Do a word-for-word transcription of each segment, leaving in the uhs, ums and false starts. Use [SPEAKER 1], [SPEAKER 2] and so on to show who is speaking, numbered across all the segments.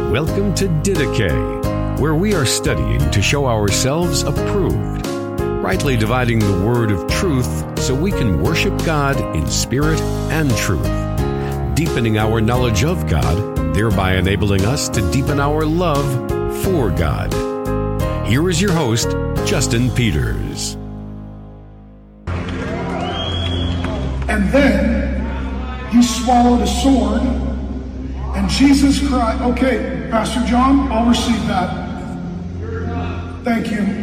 [SPEAKER 1] Welcome to Didache, where we are studying to show ourselves approved, rightly dividing the word of truth so we can worship God in spirit and truth, deepening our knowledge of God, thereby enabling us to deepen our love for God. Here is your host, Justin Peters.
[SPEAKER 2] And then he swallowed a sword, and Jesus cried, okay, Pastor John, I'll receive that. Thank you.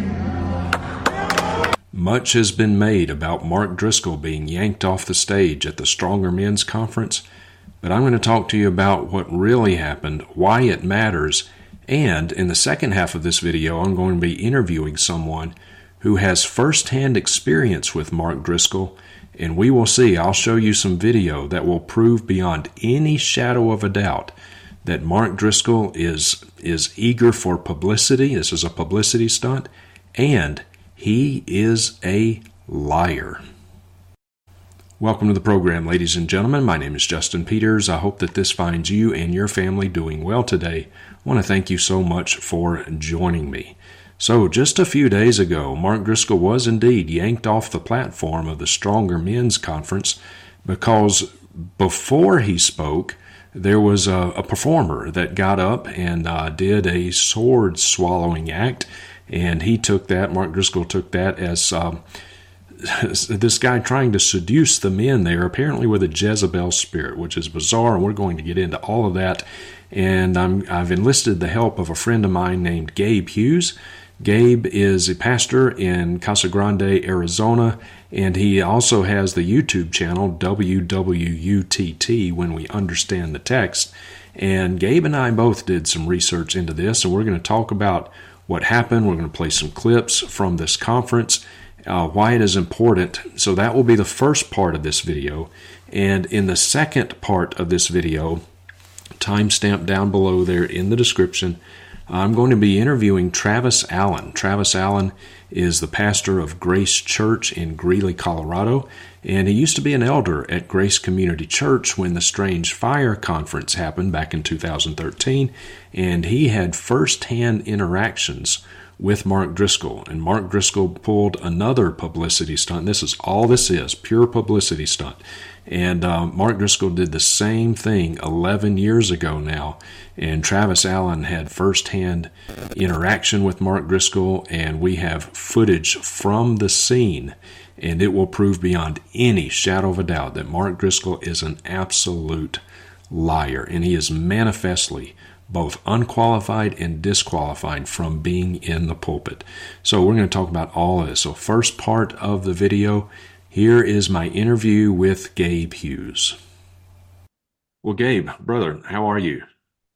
[SPEAKER 3] Much has been made about Mark Driscoll being yanked off the stage at the Stronger Men's Conference, but I'm going to talk to you about what really happened, why it matters, and in the second half of this video, I'm going to be interviewing someone who has first-hand experience with Mark Driscoll, and we will see, I'll show you some video that will prove beyond any shadow of a doubt that Mark Driscoll is, is eager for publicity. This is a publicity stunt, and he is a liar. Welcome to the program, ladies and gentlemen. My name is Justin Peters. I hope that this finds you and your family doing well today. I want to thank you so much for joining me. So, just a few days ago, Mark Driscoll was indeed yanked off the platform of the Stronger Men's Conference because before he spoke, there was a, a performer that got up and uh, did a sword-swallowing act, and he took that, Mark Driscoll took that as um, this guy trying to seduce the men there, apparently with a Jezebel spirit, which is bizarre, and we're going to get into all of that. And I'm, I've enlisted the help of a friend of mine named Gabe Hughes. Gabe is a pastor in Casa Grande, Arizona, and he also has the YouTube channel W W U T T, When We Understand the Text. And Gabe and I both did some research into this, and we're going to talk about what happened. We're going to play some clips from this conference, uh, why it is important. So that will be the first part of this video. And in the second part of this video, timestamp down below there in the description, I'm going to be interviewing Travis Allen. Travis Allen is the pastor of Grace Church in Greeley, Colorado, and he used to be an elder at Grace Community Church when the Strange Fire Conference happened back in two thousand thirteen, and he had first-hand interactions with Mark Driscoll, and Mark Driscoll pulled another publicity stunt. This is all this is, pure publicity stunt. And uh, Mark Driscoll did the same thing eleven years ago now, and Travis Allen had first-hand interaction with Mark Driscoll, and we have footage from the scene, and it will prove beyond any shadow of a doubt that Mark Driscoll is an absolute liar, and he is manifestly both unqualified and disqualified from being in the pulpit. So we're going to talk about all of this. So first part of the video, here is my interview with Gabe Hughes. Well, Gabe, brother, how are you?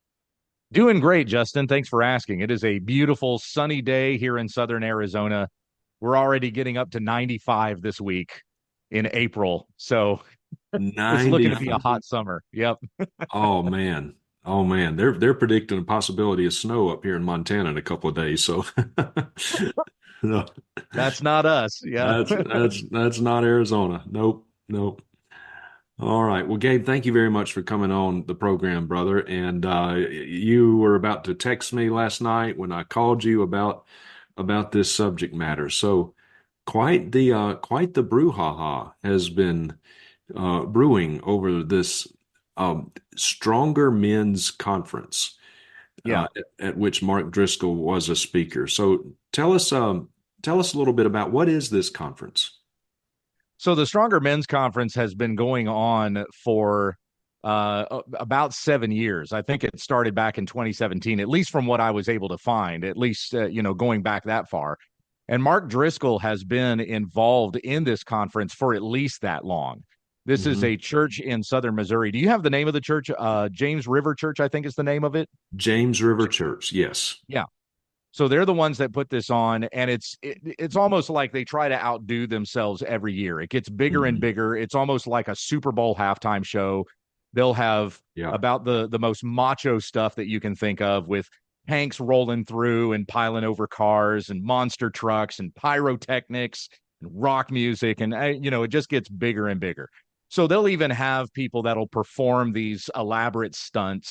[SPEAKER 4] Doing great, Justin. Thanks for asking. It is a beautiful sunny day here in southern Arizona. We're already getting up to ninety-five this week in April. So it's looking to be a hot summer. Yep.
[SPEAKER 3] Oh, man. Oh, man. They're they're predicting a possibility of snow up here in Montana in a couple of days. So
[SPEAKER 4] no. That's not us. Yeah.
[SPEAKER 3] that's that's that's not Arizona. Nope. Nope. All right. Well, Gabe, thank you very much for coming on the program, brother. And uh, you were about to text me last night when I called you about about this subject matter. So quite the uh, quite the brouhaha has been uh, brewing over this um, Stronger Men's Conference.
[SPEAKER 4] Yeah.
[SPEAKER 3] Uh, at, at which Mark Driscoll was a speaker. So tell us, um, tell us a little bit about what is this conference?
[SPEAKER 4] So the Stronger Men's Conference has been going on for uh, about seven years. I think it started back in twenty seventeen, at least from what I was able to find, at least, uh, you know, going back that far. And Mark Driscoll has been involved in this conference for at least that long. This mm-hmm. is a church in southern Missouri. Do you have the name of the church? Uh, James River Church, I think is the name of it.
[SPEAKER 3] James River Church, yes.
[SPEAKER 4] Yeah. So they're the ones that put this on, and it's it, it's almost like they try to outdo themselves every year. It gets bigger mm-hmm. and bigger. It's almost like a Super Bowl halftime show. They'll have yeah. about the, the most macho stuff that you can think of, with tanks rolling through and piling over cars and monster trucks and pyrotechnics and rock music. And, you know, it just gets bigger and bigger. So they'll even have people that'll perform these elaborate stunts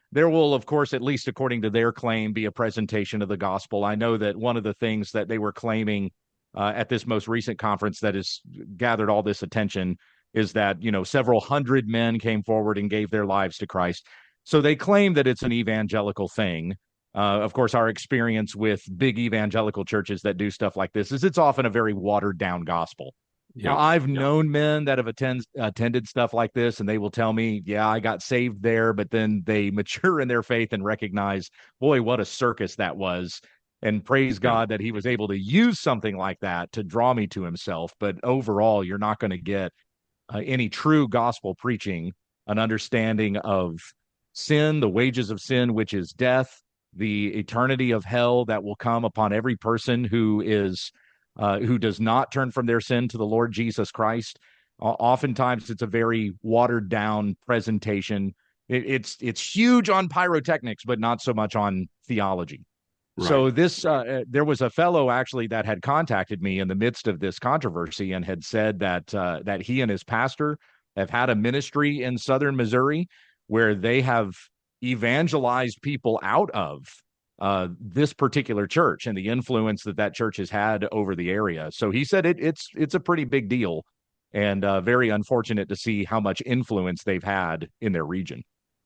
[SPEAKER 4] there will, of course, at least according to their claim, be a presentation of the gospel. I know that one of the things that they were claiming uh, at this most recent conference that has gathered all this attention is that, you know, several hundred men came forward and gave their lives to Christ. So they claim that it's an evangelical thing. Uh, of course, our experience with big evangelical churches that do stuff like this is it's often a very watered down gospel.
[SPEAKER 3] Yeah.
[SPEAKER 4] Now, I've
[SPEAKER 3] yeah.
[SPEAKER 4] known men that have attend, attended stuff like this, and they will tell me, yeah, I got saved there, but then they mature in their faith and recognize, boy, what a circus that was. And praise God that he was able to use something like that to draw me to himself. But overall, you're not going to get uh, any true gospel preaching, an understanding of sin, the wages of sin, which is death, the eternity of hell that will come upon every person who is uh, who does not turn from their sin to the Lord Jesus Christ. Uh, oftentimes, it's a very watered down presentation. It, it's it's huge on pyrotechnics, but not so much on theology. Right. So this, uh, there was a fellow actually that had contacted me in the midst of this controversy and had said that uh, that he and his pastor have had a ministry in southern Missouri where they have evangelized people out of uh, this particular church and the influence that that church has had over the area. So he said it, it's it's a pretty big deal and uh, very unfortunate to see how much influence they've had in their region.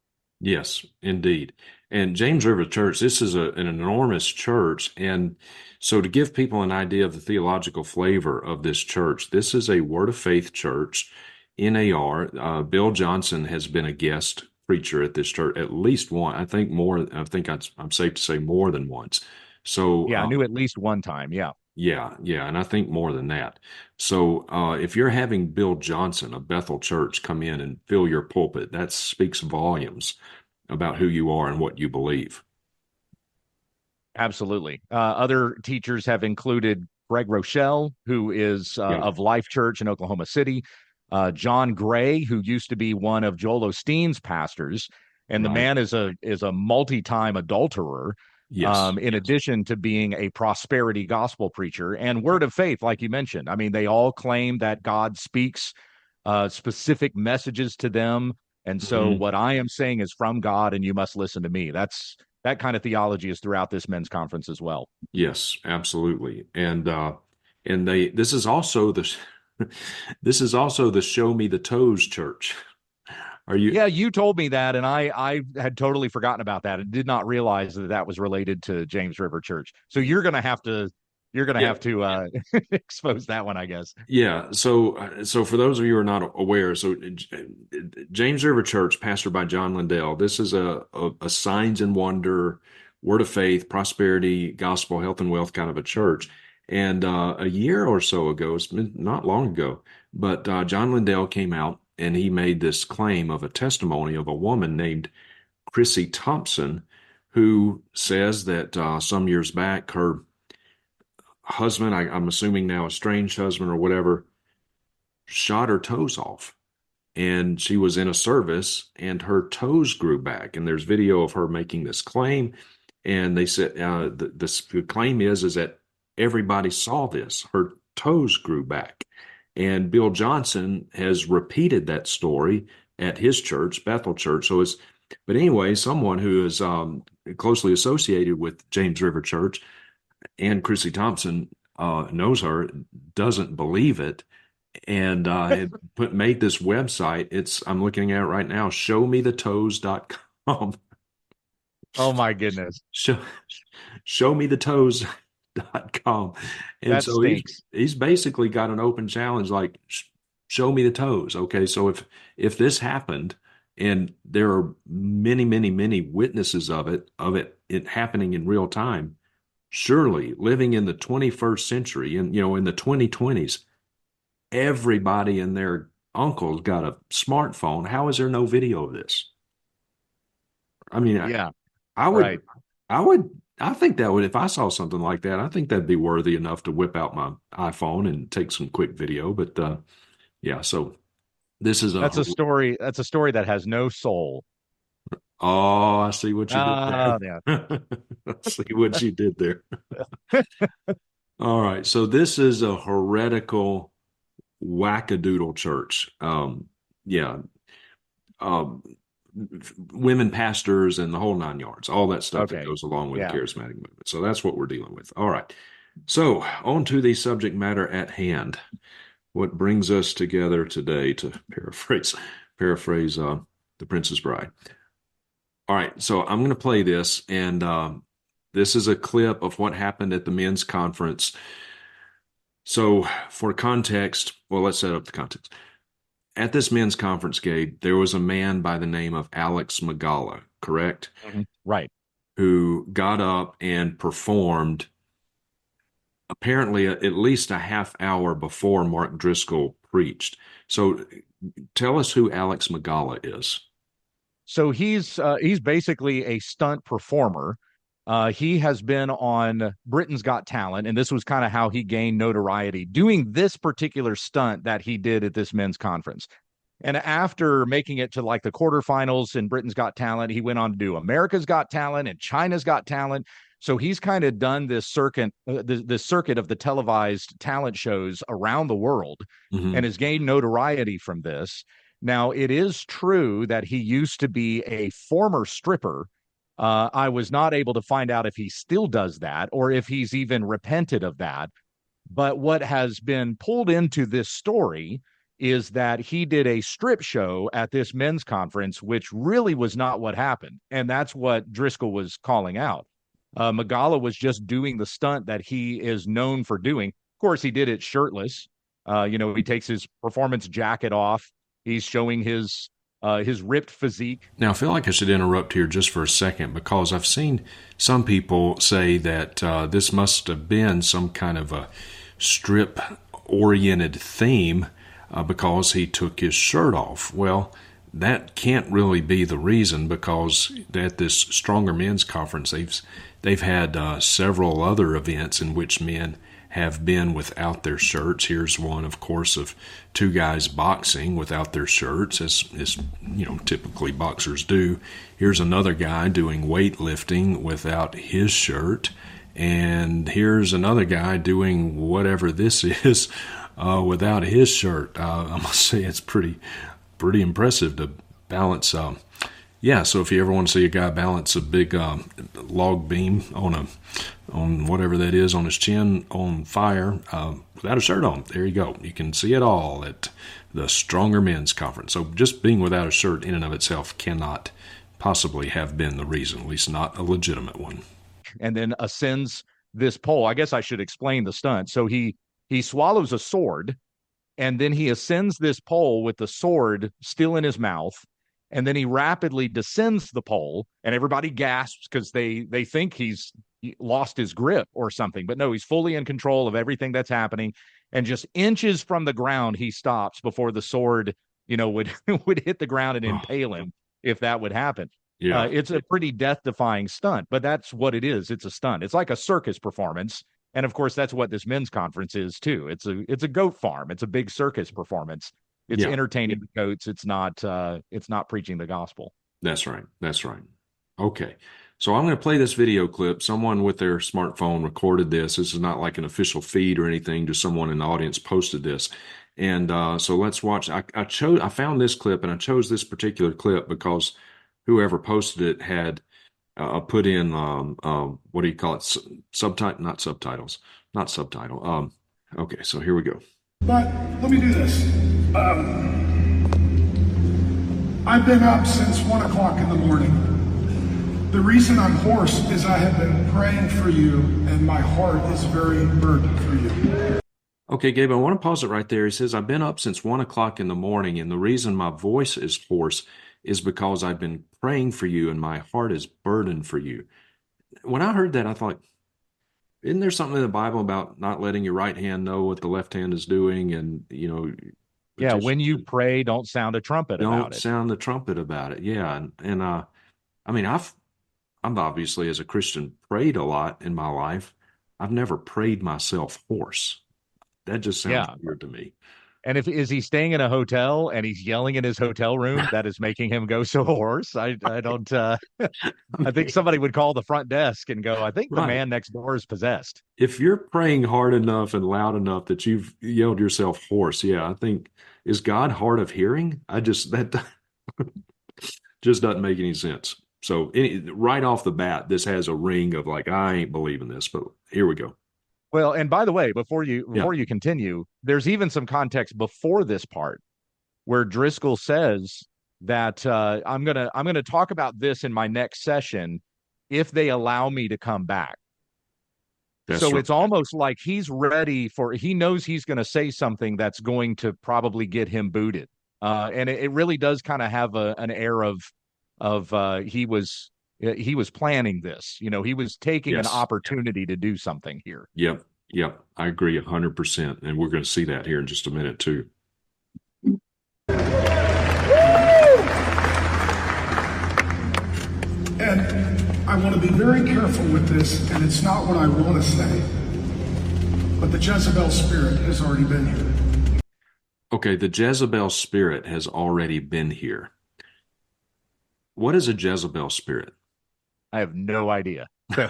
[SPEAKER 3] Yes, indeed. And James River Church, this is a, an enormous church. And so to give people an idea of the theological flavor of this church, this is a Word of Faith church, N A R. Uh, Bill Johnson has been a guest preacher at this church at least one. I think more, I think I'm, I'm safe to say more than once. So
[SPEAKER 4] yeah, I
[SPEAKER 3] um,
[SPEAKER 4] knew at least one time. Yeah.
[SPEAKER 3] Yeah, yeah, and I think more than that. So uh, if you're having Bill Johnson of Bethel Church come in and fill your pulpit, that speaks volumes about who you are and what you believe.
[SPEAKER 4] Absolutely. Uh, other teachers have included Greg Rochelle, who is uh, yeah. of Life Church in Oklahoma City, uh, John Gray, who used to be one of Joel Osteen's pastors, and right. the man is a is a multi-time adulterer.
[SPEAKER 3] Yes.
[SPEAKER 4] Um, in
[SPEAKER 3] yes.
[SPEAKER 4] addition to being a prosperity gospel preacher and Word of Faith, like you mentioned. I mean, they all claim that God speaks uh, specific messages to them. And so mm-hmm. what I am saying is from God and you must listen to me. That's that kind of theology is throughout this men's conference as well.
[SPEAKER 3] Yes, absolutely. And uh, and they this is also the this is also the Show Me the Toes church. Are you?
[SPEAKER 4] Yeah, you told me that, and I, I had totally forgotten about that and did not realize that that was related to James River Church. So you're going to have to, you're going to yeah. have to uh, expose that one, I guess.
[SPEAKER 3] Yeah. So, so for those of you who are not aware, so James River Church, pastored by John Lindell, this is a, a, a signs and wonder, Word of Faith, prosperity, gospel, health and wealth kind of a church. And uh, a year or so ago, it's been not long ago, but uh, John Lindell came out. And he made this claim of a testimony of a woman named Chrissy Thompson, who says that uh, some years back, her husband, I, I'm assuming now estranged husband or whatever, shot her toes off. And she was in a service and her toes grew back. And there's video of her making this claim. And they said uh, the, the, the claim is, is that everybody saw this. Her toes grew back. And Bill Johnson has repeated that story at his church, Bethel Church. So it's, but anyway, someone who is um, closely associated with James River Church and Chrissy Thompson uh, knows her, doesn't believe it, and uh, had put made this website. It's I'm looking at it right now, show me the toes dot com.
[SPEAKER 4] Oh my goodness!
[SPEAKER 3] Show, show me the toes. Dot com. And
[SPEAKER 4] that
[SPEAKER 3] so he's, he's basically got an open challenge, like, show me the toes. Okay, so if if this happened, and there are many, many, many witnesses of it, of it, it happening in real time, surely living in the twenty-first century, and you know, in the twenty twenties, everybody and their uncle's got a smartphone. How is there no video of this? I mean,
[SPEAKER 4] yeah,
[SPEAKER 3] I, I would,
[SPEAKER 4] right.
[SPEAKER 3] I would. I think that would, if I saw something like that, I think that'd be worthy enough to whip out my iPhone and take some quick video. But uh, yeah, so this is a
[SPEAKER 4] that's a story. That's a story that has no soul.
[SPEAKER 3] Oh, I see what you
[SPEAKER 4] uh,
[SPEAKER 3] did there. Yeah. I see what you did there. All right, so this is a heretical wackadoodle church. Um, yeah. Um, women pastors and the whole nine yards, all that stuff
[SPEAKER 4] Okay.
[SPEAKER 3] that goes along with
[SPEAKER 4] Yeah.
[SPEAKER 3] the charismatic movement. So that's what we're dealing with. All right. So on to the subject matter at hand. What brings us together today, to paraphrase paraphrase uh, The Princess Bride. All right, so I'm going to play this, and um, this is a clip of what happened at the men's conference. So for context, well, let's set up the context. At this men's conference, Gabe, there was a man by the name of Alex Magala, correct?
[SPEAKER 4] Mm-hmm. Right.
[SPEAKER 3] Who got up and performed apparently at least a half hour before Mark Driscoll preached. So tell us who Alex Magala is.
[SPEAKER 4] So he's uh, he's basically a stunt performer. Uh, he has been on Britain's Got Talent, and this was kind of how he gained notoriety, doing this particular stunt that he did at this men's conference. And after making it to like the quarterfinals in Britain's Got Talent, he went on to do America's Got Talent and China's Got Talent. So he's kind of done this circuit, uh, the, the circuit of the televised talent shows around the world, mm-hmm. and has gained notoriety from this. Now, it is true that he used to be a former stripper. Uh, I was not able to find out if he still does that or if he's even repented of that. But what has been pulled into this story is that he did a strip show at this men's conference, which really was not what happened. And that's what Driscoll was calling out. Uh, Magala was just doing the stunt that he is known for doing. Of course, he did it shirtless. Uh, you know, he takes his performance jacket off. He's showing his uh, his ripped physique.
[SPEAKER 3] Now, I feel like I should interrupt here just for a second, because I've seen some people say that uh, this must have been some kind of a strip-oriented theme uh, because he took his shirt off. Well, that can't really be the reason, because at this Stronger Men's Conference, they've they've had uh, several other events in which men have been without their shirts. Here's one, of course, of two guys boxing without their shirts, as, as you know, typically boxers do. Here's another guy doing weightlifting without his shirt. And here's another guy doing whatever this is uh, without his shirt. Uh, I must say it's pretty pretty impressive to balance. Um, yeah, so if you ever want to see a guy balance a big um, log beam on a on whatever that is on his chin on fire uh, without a shirt on, there you go. You can see it all at the Stronger Men's Conference. So just being without a shirt in and of itself cannot possibly have been the reason, at least not a legitimate one.
[SPEAKER 4] And then ascends this pole. I guess I should explain the stunt. So he he swallows a sword, and then he ascends this pole with the sword still in his mouth. And then he rapidly descends the pole, and everybody gasps because they they think he's lost his grip or something. But no, he's fully in control of everything that's happening. And just inches from the ground, he stops before the sword, you know, would would hit the ground and impale him if that would happen. Yeah, uh, it's a pretty death-defying stunt, but that's what it is. It's a stunt. It's like a circus performance, and of course, that's what this men's conference is too. It's a it's a goat farm. It's a big circus performance. It's yeah. entertaining the goats. It's not uh, it's not preaching the gospel.
[SPEAKER 3] That's right. That's right. Okay. So I'm going to play this video clip. Someone with their smartphone recorded this. This is not like an official feed or anything. Just someone in the audience posted this. And uh, so let's watch. I, I chose. I found this clip, and I chose this particular clip because whoever posted it had uh, put in um, uh, what do you call it? Subtitle, not subtitles, not subtitle. Um, okay. So here we go.
[SPEAKER 2] But let me do this. Um, I've been up since one o'clock in the morning. The reason I'm hoarse is I have been praying for you, and my heart is very burdened for you.
[SPEAKER 3] Okay, Gabe, I want to pause it right there. He says, I've been up since one o'clock in the morning, and the reason my voice is hoarse is because I've been praying for you, and my heart is burdened for you. When I heard that, I thought, isn't there something in the Bible about not letting your right hand know what the left hand is doing? And, you know,
[SPEAKER 4] yeah, when you pray, don't sound a trumpet
[SPEAKER 3] don't
[SPEAKER 4] about it.
[SPEAKER 3] Don't sound the trumpet about it. Yeah. And, and uh, I mean, I've, I've obviously, as a Christian, prayed a lot in my life. I've never prayed myself hoarse. That just sounds yeah. weird to me.
[SPEAKER 4] And if is he staying in a hotel and he's yelling in his hotel room that is making him go so hoarse? I I don't. Uh, I think somebody would call the front desk and go, I think the right. man next door is possessed.
[SPEAKER 3] If you're praying hard enough and loud enough that you've yelled yourself hoarse, yeah, I think, is God hard of hearing? I just that Just doesn't make any sense. So any, right off the bat, this has a ring of like, I ain't believing this, but here we go.
[SPEAKER 4] Well, and by the way, before you before
[SPEAKER 3] Yeah.
[SPEAKER 4] you continue, there's even some context before this part where Driscoll says that uh, I'm gonna I'm gonna talk about this in my next session if they allow me to come back.
[SPEAKER 3] That's
[SPEAKER 4] So
[SPEAKER 3] right.
[SPEAKER 4] it's almost like he's ready for, he knows he's going to say something that's going to probably get him booted. Uh, and it, it really does kind of have a, an air of, of uh, he was, he was planning this, you know, he was taking
[SPEAKER 3] Yes.
[SPEAKER 4] an opportunity to do something here.
[SPEAKER 3] Yep. Yep. I agree a hundred percent. And we're going to see that here in just a minute too.
[SPEAKER 2] And I want to be very careful with this, and it's not what I want to say, but the Jezebel spirit has already been here.
[SPEAKER 3] Okay, the Jezebel spirit has already been here. What is a Jezebel spirit?
[SPEAKER 4] I have no idea. So,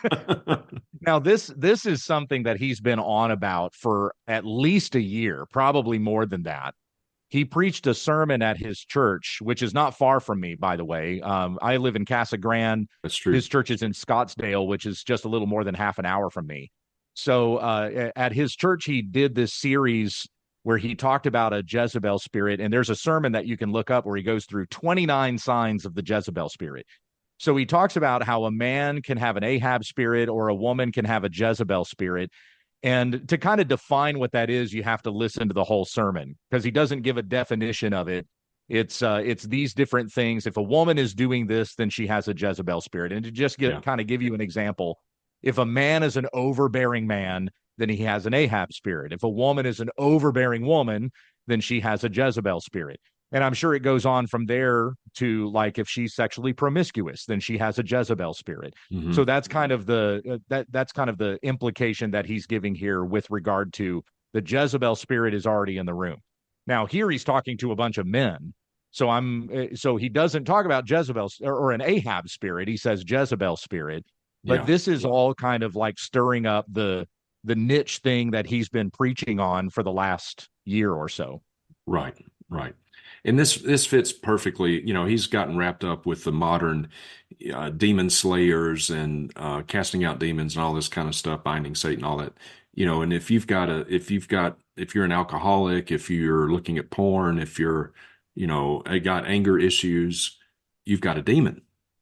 [SPEAKER 4] now this this is something that he's been on about for at least a year, probably more than that. He preached a sermon at his church, which is not far from me, by the way. Um, I live in Casa Grande.
[SPEAKER 3] That's true.
[SPEAKER 4] His church is in Scottsdale, which is just a little more than half an hour from me. So uh, at his church, he did this series where he talked about a Jezebel spirit. And there's a sermon that you can look up where he goes through twenty-nine signs of the Jezebel spirit. So he talks about how a man can have an Ahab spirit or a woman can have a Jezebel spirit. And to kind of define what that is, you have to listen to the whole sermon because he doesn't give a definition of it. It's uh, it's these different things. If a woman is doing this, then she has a Jezebel spirit. And to just get,
[SPEAKER 3] Yeah.
[SPEAKER 4] kind of give you an example, if a man is an overbearing man, then he has an Ahab spirit. If a woman is an overbearing woman, then she has a Jezebel spirit. And I'm sure it goes on from there to like if she's sexually promiscuous, then she has a Jezebel spirit.
[SPEAKER 3] Mhm.
[SPEAKER 4] So that's kind of the uh, that that's kind of the implication that he's giving here with regard to the Jezebel spirit is already in the room. Now here he's talking to a bunch of men. So I'm uh, so he doesn't talk about Jezebel or, or an Ahab spirit. He says Jezebel spirit. But
[SPEAKER 3] Yeah.
[SPEAKER 4] this is all kind of like stirring up the the niche thing that he's been preaching on for the last year or so.
[SPEAKER 3] Right, right. And this this fits perfectly. You know, he's gotten wrapped up with the modern uh, demon slayers and uh, casting out demons and all this kind of stuff, binding Satan, all that. You know, and if you've got a, if you've got, if you're an alcoholic, if you're looking at porn, if you're, you know, got anger issues, you've got a demon.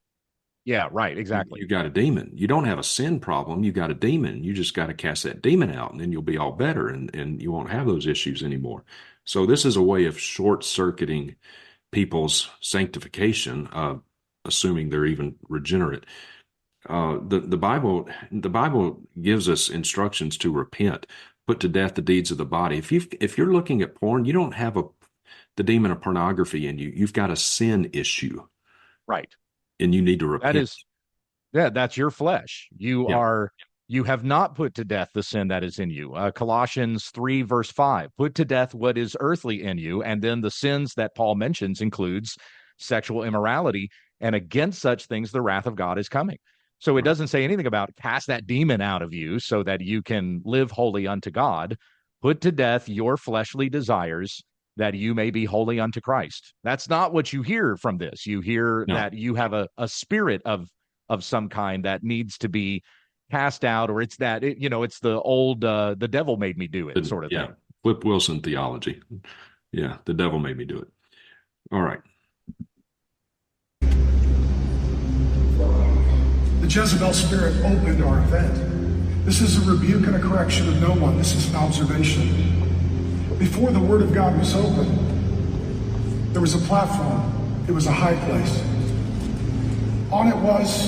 [SPEAKER 4] Yeah, right, exactly.
[SPEAKER 3] You got a demon. You don't have a sin problem. You got a demon. You just got to cast that demon out, and then you'll be all better, and, and you won't have those issues anymore. So this is a way of short-circuiting people's sanctification, uh, assuming they're even regenerate. Uh, the the Bible the Bible gives us instructions to repent, put to death the deeds of the body. If you if you're looking at porn, you don't have a the demon of pornography in you. You've got a sin issue,
[SPEAKER 4] Right.
[SPEAKER 3] and you need to repent.
[SPEAKER 4] That is, yeah, that's your flesh. You
[SPEAKER 3] Yeah.
[SPEAKER 4] are, you have not put to death the sin that is in you. Uh, Colossians three, verse five, put to death what is earthly in you. And then the sins that Paul mentions includes sexual immorality. And against such things, the wrath of God is coming. So it doesn't say anything about cast that demon out of you so that you can live holy unto God. Put to death your fleshly desires that you may be holy unto Christ. That's not what you hear from this. You hear
[SPEAKER 3] No.
[SPEAKER 4] that you have a, a spirit of of some kind that needs to be cast out, or it's that, it, you know, it's the old, uh, the devil made me do it sort of
[SPEAKER 3] yeah.
[SPEAKER 4] thing.
[SPEAKER 3] Flip Wilson theology. Yeah, the devil made me do it. All right.
[SPEAKER 2] The Jezebel spirit opened our event. This is a rebuke and a correction of no one. This is an observation. Before the Word of God was open, there was a platform. It was a high place. On it was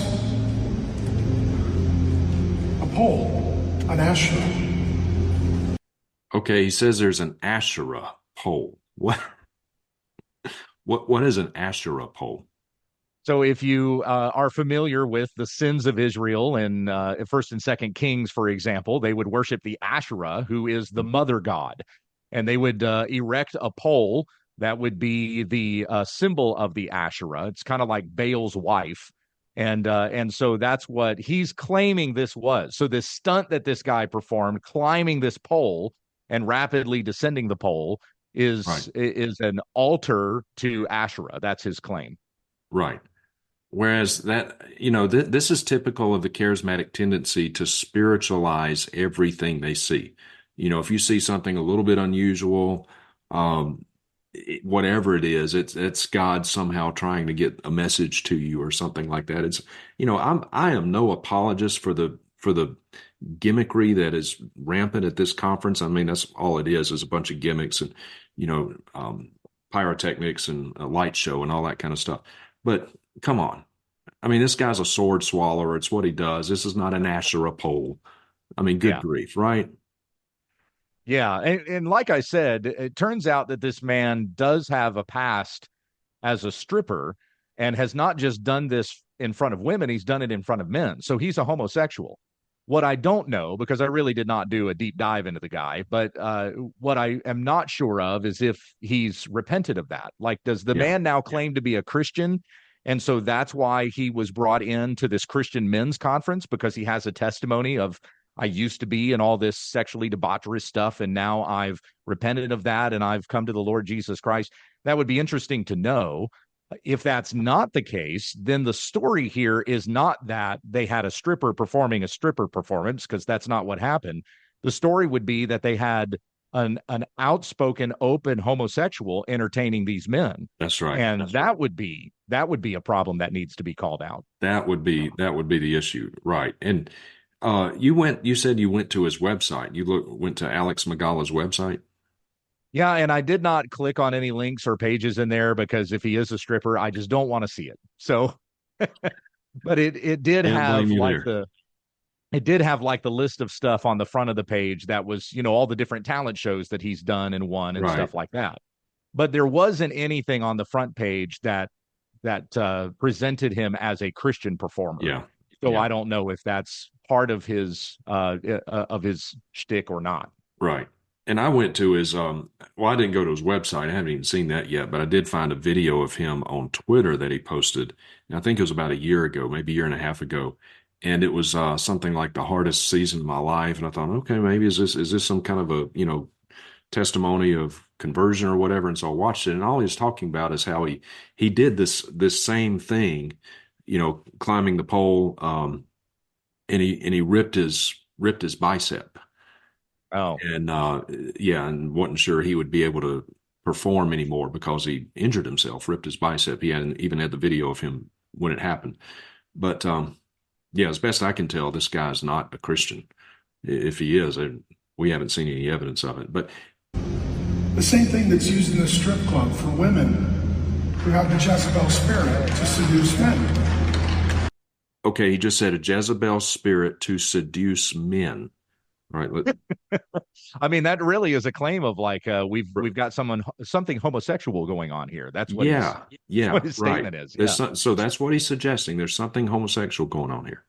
[SPEAKER 2] a pole, an Asherah.
[SPEAKER 3] Okay, he says there's an Asherah pole. What? What? What is an Asherah pole?
[SPEAKER 4] So if you uh, are familiar with the sins of Israel in uh, First and Second Kings, for example, they would worship the Asherah, who is the mother god. And they would uh, erect a pole that would be the uh, symbol of the Asherah. It's kind of like Baal's wife. And uh, and so that's what he's claiming this was. So this stunt that this guy performed, climbing this pole and rapidly descending the pole, is
[SPEAKER 3] Right.
[SPEAKER 4] is an altar to Asherah. That's his claim.
[SPEAKER 3] Right. Whereas that, you know, th this is typical of the charismatic tendency to spiritualize everything they see. You know, if you see something a little bit unusual, um, it- whatever it is, it's it's God somehow trying to get a message to you or something like that. It's, you know, I'm I am no apologist for the for the gimmickry that is rampant at this conference. I mean, that's all it is, is a bunch of gimmicks and, you know, um, pyrotechnics and a light show and all that kind of stuff. But come on. I mean, this guy's a sword swallower. It's what he does. This is not an Asherah pole. I mean, good
[SPEAKER 4] Yeah.
[SPEAKER 3] grief, right?
[SPEAKER 4] Yeah. And, and like I said, it turns out that this man does have a past as a stripper and has not just done this in front of women, he's done it in front of men. So he's a homosexual. What I don't know, because I really did not do a deep dive into the guy, but uh, what I am not sure of is if he's repented of that. Like, does the
[SPEAKER 3] Yeah.
[SPEAKER 4] man now claim to be a Christian? And so that's why he was brought into this Christian men's conference, because he has a testimony of, I used to be in all this sexually debaucherous stuff, and now I've repented of that, and I've come to the Lord Jesus Christ. That would be interesting to know. If that's not the case, then the story here is not that they had a stripper performing a stripper performance, because that's not what happened. The story would be that they had an an outspoken, open homosexual entertaining these men.
[SPEAKER 3] That's right.
[SPEAKER 4] And
[SPEAKER 3] That's
[SPEAKER 4] that would be that would be a problem that needs to be called out.
[SPEAKER 3] That would be that would be the issue, right? And uh, you went. You said you went to his website. You look, went to Alex Magala's website.
[SPEAKER 4] Yeah, and I did not click on any links or pages in there, because if he is a stripper, I just don't want to see it. So, but it it did
[SPEAKER 3] Can't
[SPEAKER 4] have
[SPEAKER 3] blame you
[SPEAKER 4] like
[SPEAKER 3] there.
[SPEAKER 4] the it did have like the list of stuff on the front of the page that was, you know, all the different talent shows that he's done and won and
[SPEAKER 3] Right.
[SPEAKER 4] stuff like that. But there wasn't anything on the front page that that uh, presented him as a Christian performer.
[SPEAKER 3] Yeah.
[SPEAKER 4] So
[SPEAKER 3] Yeah.
[SPEAKER 4] I don't know if that's part of his uh, uh of his shtick or not.
[SPEAKER 3] Right. And I went to his, um, well, I didn't go to his website. I haven't even seen that yet, but I did find a video of him on Twitter that he posted. And I think it was about a year ago, maybe a year and a half ago. And it was uh, something like the hardest season of my life. And I thought, okay, maybe is this, is this some kind of a, you know, testimony of conversion or whatever? And so I watched it, and all he was talking about is how he, he did this, this same thing, you know, climbing the pole, um, and he, and he ripped his, ripped his bicep.
[SPEAKER 4] Oh,
[SPEAKER 3] And uh, yeah, and wasn't sure he would be able to perform anymore because he injured himself, ripped his bicep. He hadn't even had the video of him when it happened. But um, yeah, as best I can tell, this guy's not a Christian. If he is, we haven't seen any evidence of it. But
[SPEAKER 2] The same thing that's used in the strip club for women who have the Jezebel spirit to seduce men.
[SPEAKER 3] okay, he just said a Jezebel spirit to seduce men. All right, let,
[SPEAKER 4] I mean, that really is a claim of like uh, we've we've got someone something homosexual going on here. That's what
[SPEAKER 3] yeah,
[SPEAKER 4] his,
[SPEAKER 3] yeah,
[SPEAKER 4] what his
[SPEAKER 3] right.
[SPEAKER 4] statement is.
[SPEAKER 3] There's
[SPEAKER 4] Yeah.
[SPEAKER 3] some- so that's what he's suggesting. There's something homosexual going on here.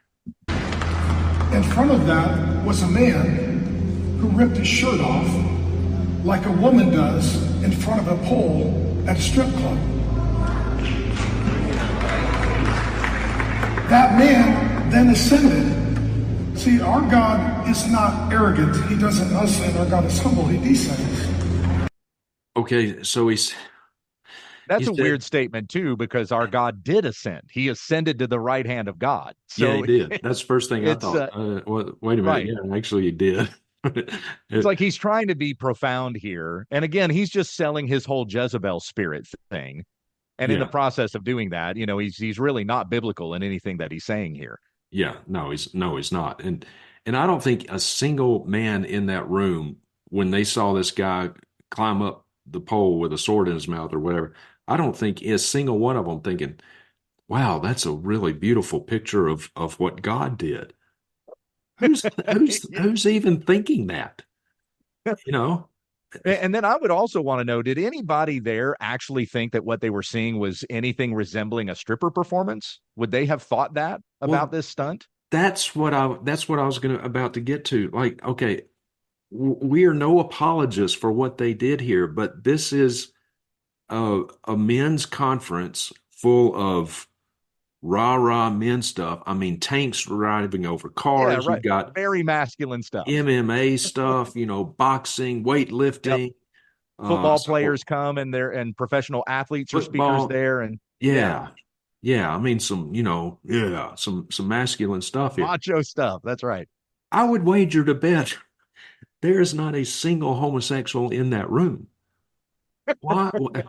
[SPEAKER 2] In front of that was a man who ripped his shirt off like a woman does in front of a pole at a strip club. That man then ascended. See, our God is not arrogant. He doesn't ascend. Our God is humble. He descends.
[SPEAKER 3] Okay, so he's
[SPEAKER 4] That's
[SPEAKER 3] he
[SPEAKER 4] a
[SPEAKER 3] said-
[SPEAKER 4] weird statement too, because our God did ascend. He ascended to the right hand of God. So
[SPEAKER 3] yeah, he did. That's the first thing I
[SPEAKER 4] it's,
[SPEAKER 3] thought. Uh, well, wait a minute.
[SPEAKER 4] right.
[SPEAKER 3] Yeah, actually, he did.
[SPEAKER 4] It's like he's trying to be profound here. And again, he's just selling his whole Jezebel spirit thing. And in
[SPEAKER 3] Yeah.
[SPEAKER 4] the process of doing that, you know, he's he's really not biblical in anything that he's saying here.
[SPEAKER 3] Yeah, no, he's no, he's not. And and I don't think a single man in that room, when they saw this guy climb up the pole with a sword in his mouth or whatever, I don't think a single one of them thinking, "Wow, that's a really beautiful picture of of what God did." Who's who's who's even thinking that? You know?
[SPEAKER 4] A- And then I would also want to know, did anybody there actually think that what they were seeing was anything resembling a stripper performance? Would they have thought that about
[SPEAKER 3] Well,
[SPEAKER 4] this stunt?
[SPEAKER 3] That's what I that's what I was gonna about to get to. Like, okay, w- we are no apologists for what they did here, but this is a, a men's conference full of rah-rah men stuff. I mean, tanks driving over cars.
[SPEAKER 4] Yeah, right.
[SPEAKER 3] You've got
[SPEAKER 4] Very masculine stuff.
[SPEAKER 3] M M A stuff, you know, boxing, weightlifting. uh,
[SPEAKER 4] Football
[SPEAKER 3] so-
[SPEAKER 4] players come and they're and professionsional athletes or
[SPEAKER 3] Football.
[SPEAKER 4] speakers there, and
[SPEAKER 3] Yeah. Yeah. I mean, some, you know, yeah, some, some masculine stuff here.
[SPEAKER 4] Macho stuff. That's right.
[SPEAKER 3] I would wager to bet there is not a single homosexual in that room. Why?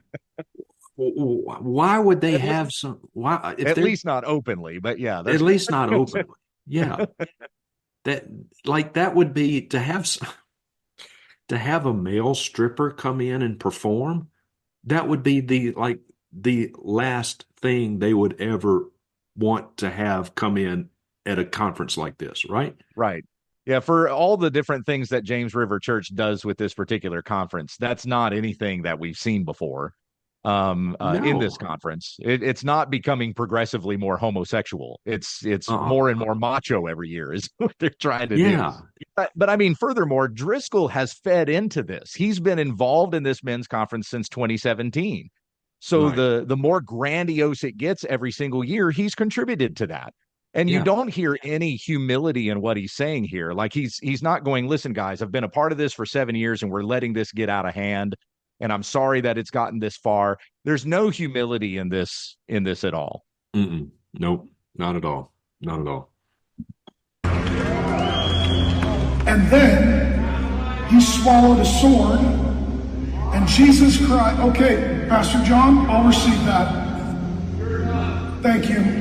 [SPEAKER 3] Why would they
[SPEAKER 4] At
[SPEAKER 3] have
[SPEAKER 4] least,
[SPEAKER 3] some? Why, if
[SPEAKER 4] at
[SPEAKER 3] they're
[SPEAKER 4] least not openly, but yeah,
[SPEAKER 3] at
[SPEAKER 4] that's
[SPEAKER 3] least not openly? Yeah, that like that would be to have s- to have a male stripper come in and perform. That would be the like the last thing they would ever want to have come in at a conference like this, right?
[SPEAKER 4] right. Yeah, for all the different things that James River Church does with this particular conference, that's not anything that we've seen before um, uh, in this
[SPEAKER 3] No.
[SPEAKER 4] conference. It, it's not becoming progressively more homosexual. It's it's
[SPEAKER 3] Uh-uh.
[SPEAKER 4] more and more macho every year is what they're trying to do.
[SPEAKER 3] Yeah.
[SPEAKER 4] But, but I mean, furthermore, Driscoll has fed into this. He's been involved in this men's conference since twenty seventeen. So
[SPEAKER 3] Right.
[SPEAKER 4] the the more grandiose it gets every single year, he's contributed to that. And you
[SPEAKER 3] Yeah.
[SPEAKER 4] don't hear any humility in what he's saying here. Like he's he's not going, listen, guys, I've been a part of this for seven years and we're letting this get out of hand. And I'm sorry that it's gotten this far. There's no humility in this in this at all.
[SPEAKER 3] Mm-mm. Nope. Not at all. Not at all.
[SPEAKER 2] And then he swallowed a sword, and Jesus cried, okay, Pastor John, I'll receive that. Thank you.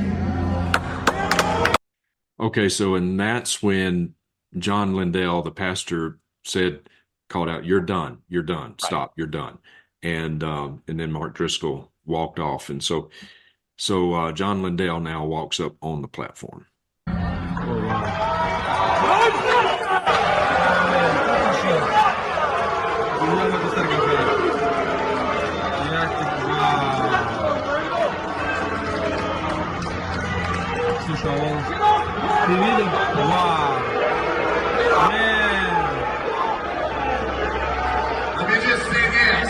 [SPEAKER 3] Okay, so and that's when John Lindell, the pastor, said, called out, "You're done. You're done. Stop. You're done." And um, and then Mark Driscoll walked off, and so so uh, John Lindell now walks up on the platform.
[SPEAKER 5] Let me just say this.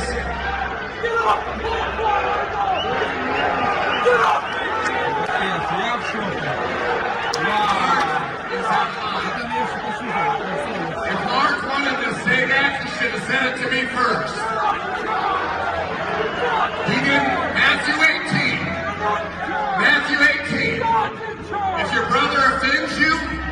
[SPEAKER 5] If Mark wanted to say that, he should have said it to me first. He didn't. Matthew eighteen. Matthew eighteen. If your brother offends you,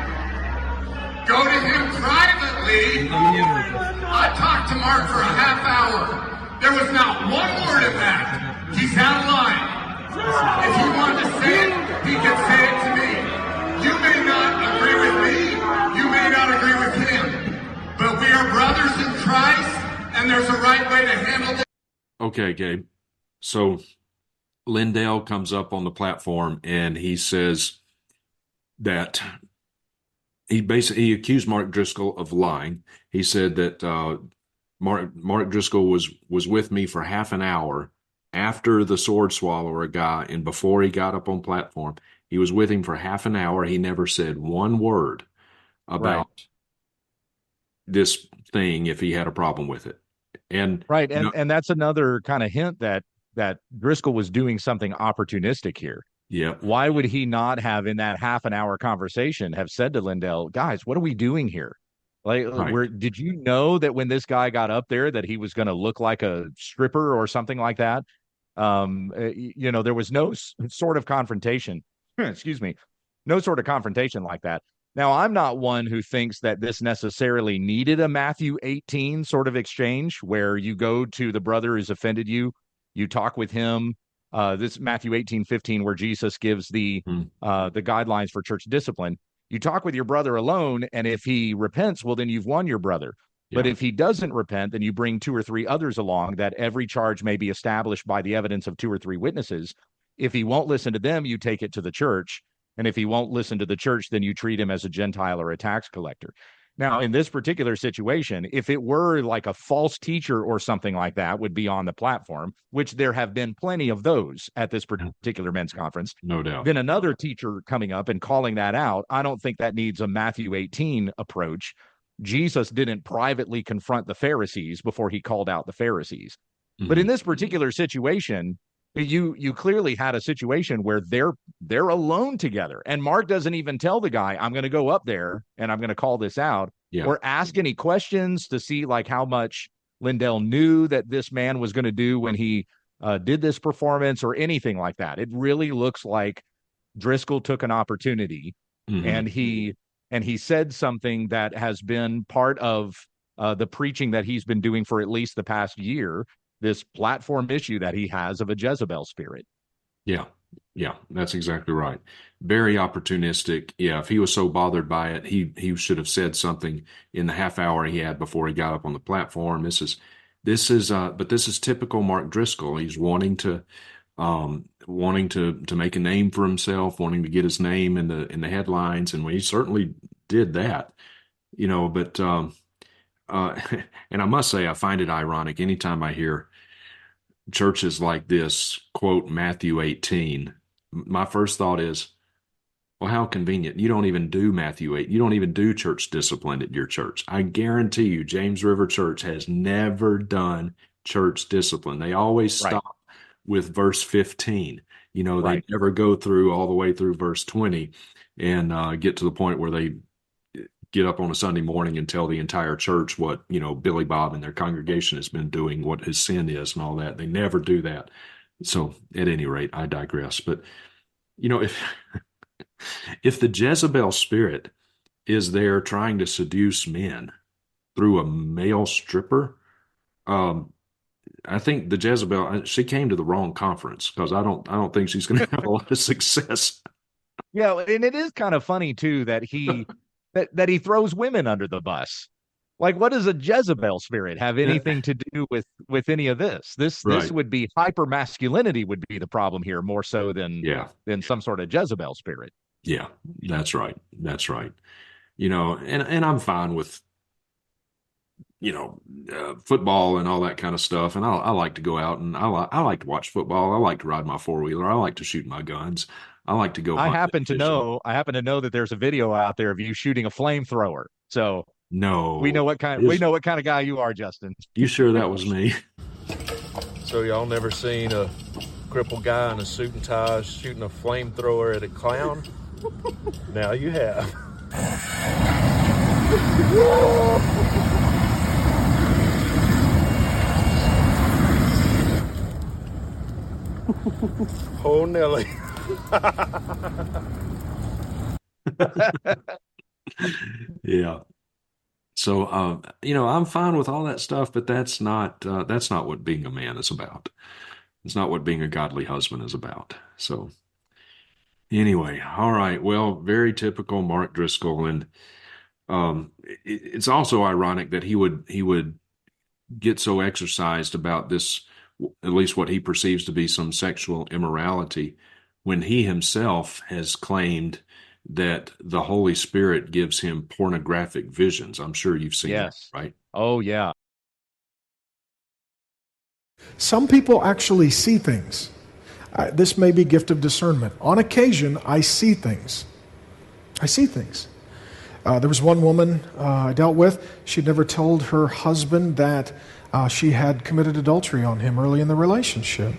[SPEAKER 5] go to him privately. I talked to Mark for a half hour. There was not one word of that. He's out of line. If he wanted to say it, he could say it to me. You may not agree with me. You may not agree with him. But we are brothers in Christ, and there's a right way to handle this.
[SPEAKER 3] Okay, Gabe. So Lindell comes up on the platform and he says that he basically he accused Mark Driscoll of lying. He said that uh, Mark Mark Driscoll was was with me for half an hour after the sword swallower guy, and before he got up on platform, he was with him for half an hour. He never said one word about
[SPEAKER 4] Right.
[SPEAKER 3] this thing if he had a problem with it. And
[SPEAKER 4] Right.
[SPEAKER 3] you
[SPEAKER 4] And
[SPEAKER 3] know,
[SPEAKER 4] and that's another kind of hint that that Driscoll was doing something opportunistic here.
[SPEAKER 3] yeah,
[SPEAKER 4] Why would he not have in that half an hour conversation have said to Lindell, guys, what are we doing here? Like,
[SPEAKER 3] right.
[SPEAKER 4] where did you know that when this guy got up there that he was going to look like a stripper or something like that? Um, uh, y- you know, there was no s- sort of confrontation. Excuse me, no sort of confrontation like that. Now, I'm not one who thinks that this necessarily needed a Matthew eighteen sort of exchange where you go to the brother who's offended you, you talk with him. Uh, this Matthew eighteen fifteen, where Jesus gives the
[SPEAKER 3] Hmm.
[SPEAKER 4] uh, the guidelines for church discipline. You talk with your brother alone, and if he repents, well, then you've won your brother. But
[SPEAKER 3] Yeah.
[SPEAKER 4] if he doesn't repent, then you bring two or three others along that every charge may be established by the evidence of two or three witnesses. If he won't listen to them, you take it to the church. And if he won't listen to the church, then you treat him as a Gentile or a tax collector. Now, in this particular situation, if it were like a false teacher or something like that would be on the platform, which there have been plenty of those at this particular men's conference,
[SPEAKER 3] No doubt.
[SPEAKER 4] then another teacher coming up and calling that out, I don't think that needs a Matthew eighteen approach. Jesus didn't privately confront the Pharisees before he called out the Pharisees. But in
[SPEAKER 3] Mhm.
[SPEAKER 4] this particular situation, you you clearly had a situation where they're they're alone together, and Mark doesn't even tell the guy, I'm going to go up there and I'm going to call this out,
[SPEAKER 3] Yeah.
[SPEAKER 4] or ask any questions to see like how much Lindell knew that this man was going to do when he uh, did this performance or anything like that. It really looks like Driscoll took an opportunity mm-hmm. and he and he said something that has been part of uh, the preaching that he's been doing for at least the past year, this platform issue that he has of a Jezebel spirit.
[SPEAKER 3] Yeah, yeah, that's exactly right. Very opportunistic. Yeah, if he was so bothered by it, he he should have said something in the half hour he had before he got up on the platform. This is this is uh but this is typical Mark Driscoll. He's wanting to um wanting to to make a name for himself, wanting to get his name in the in the headlines, and he certainly did that. You know, but um uh and I must say I find it ironic anytime I hear churches like this quote Matthew eighteen. My first thought is, well, how convenient. You don't even do Matthew eight. You don't even do church discipline at your church. I guarantee you James River Church has never done church discipline. They always stop right. with verse fifteen. You know, right. they never go through all the way through verse twenty and uh, get to the point where they get up on a Sunday morning and tell the entire church what, you know, Billy Bob and their congregation has been doing, what his sin is and all that. They never do that. So at any rate, I digress. But, you know, if if the Jezebel spirit is there trying to seduce men through a male stripper, um, I think the Jezebel, she came to the wrong conference, because I don't I don't think she's going to have a lot of success.
[SPEAKER 4] Yeah, and it is kind of funny, too, that he that, that he throws women under the bus. Like, what does a Jezebel spirit have anything to do with with any of this? This right. this would be hyper masculinity would be the problem here, more so than
[SPEAKER 3] yeah.
[SPEAKER 4] than some sort of Jezebel spirit.
[SPEAKER 3] Yeah, that's right. That's right. You know, and and I'm fine with, you know, uh, football and all that kind of stuff. And I, I like to go out and I like I like to watch football. I like to ride my four wheeler. I like to shoot my guns. I like to go.
[SPEAKER 4] I happen to know. I happen to know that there's a video out there of you shooting a flamethrower. So.
[SPEAKER 3] No,
[SPEAKER 4] we know what kind. Is, we know what kind of guy you are, Justin.
[SPEAKER 3] You sure that was me?
[SPEAKER 6] So y'all never seen a crippled guy in a suit and tie shooting a flamethrower at a clown? Now you have. Oh, Nelly.
[SPEAKER 3] Yeah. So, uh, you know, I'm fine with all that stuff, but that's not uh, that's not what being a man is about. It's not what being a godly husband is about. So, anyway, all right. Well, very typical Mark Driscoll, and um, it, it's also ironic that he would he would get so exercised about this, at least what he perceives to be some sexual immorality, when he himself has claimed that the Holy Spirit gives him pornographic visions. I'm sure you've seen
[SPEAKER 4] yes.
[SPEAKER 3] that, right?
[SPEAKER 4] Oh, yeah.
[SPEAKER 2] Some people actually see things. Uh, this may be gift of discernment. On occasion, I see things. I see things. Uh, there was one woman uh, I dealt with. She'd never told her husband that uh, she had committed adultery on him early in the relationship.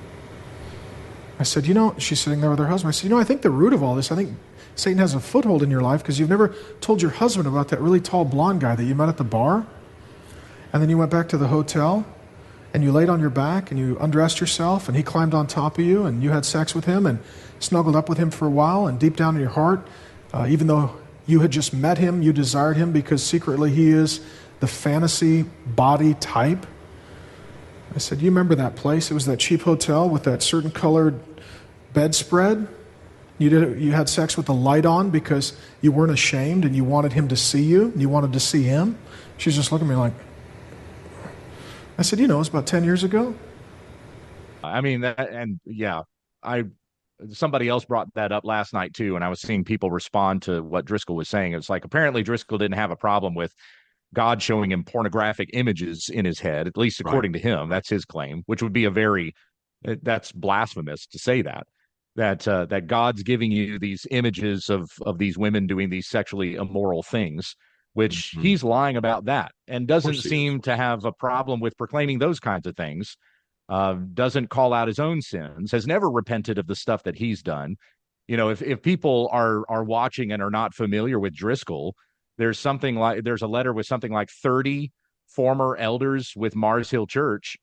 [SPEAKER 2] I said, you know, she's sitting there with her husband. I said, you know, I think the root of all this, I think Satan has a foothold in your life because you've never told your husband about that really tall blonde guy that you met at the bar. And then you went back to the hotel and you laid on your back and you undressed yourself and he climbed on top of you and you had sex with him and snuggled up with him for a while, and deep down in your heart, uh, even though you had just met him, you desired him because secretly he is the fantasy body type. I said, you remember that place? It was that cheap hotel with that certain colored bedspread. You did. You had sex with the light on because you weren't ashamed and you wanted him to see you. And you wanted to see him. She's just looking at me like, I said, you know, it's about ten years ago.
[SPEAKER 4] I mean, that, and yeah, I somebody else brought that up last night too, and I was seeing people respond to what Driscoll was saying. It's like apparently Driscoll didn't have a problem with God showing him pornographic images in his head, at least according right. to him. That's his claim, which would be a very that's blasphemous to say that. That uh, that God's giving you these images of of these women doing these sexually immoral things, which mm-hmm. he's lying about that, and doesn't seem to have a problem with proclaiming those kinds of things. Uh, doesn't call out his own sins, has never repented of the stuff that he's done. You know, if if people are are watching and are not familiar with Driscoll, there's something like there's a letter with something like thirty former elders with Mars Hill Church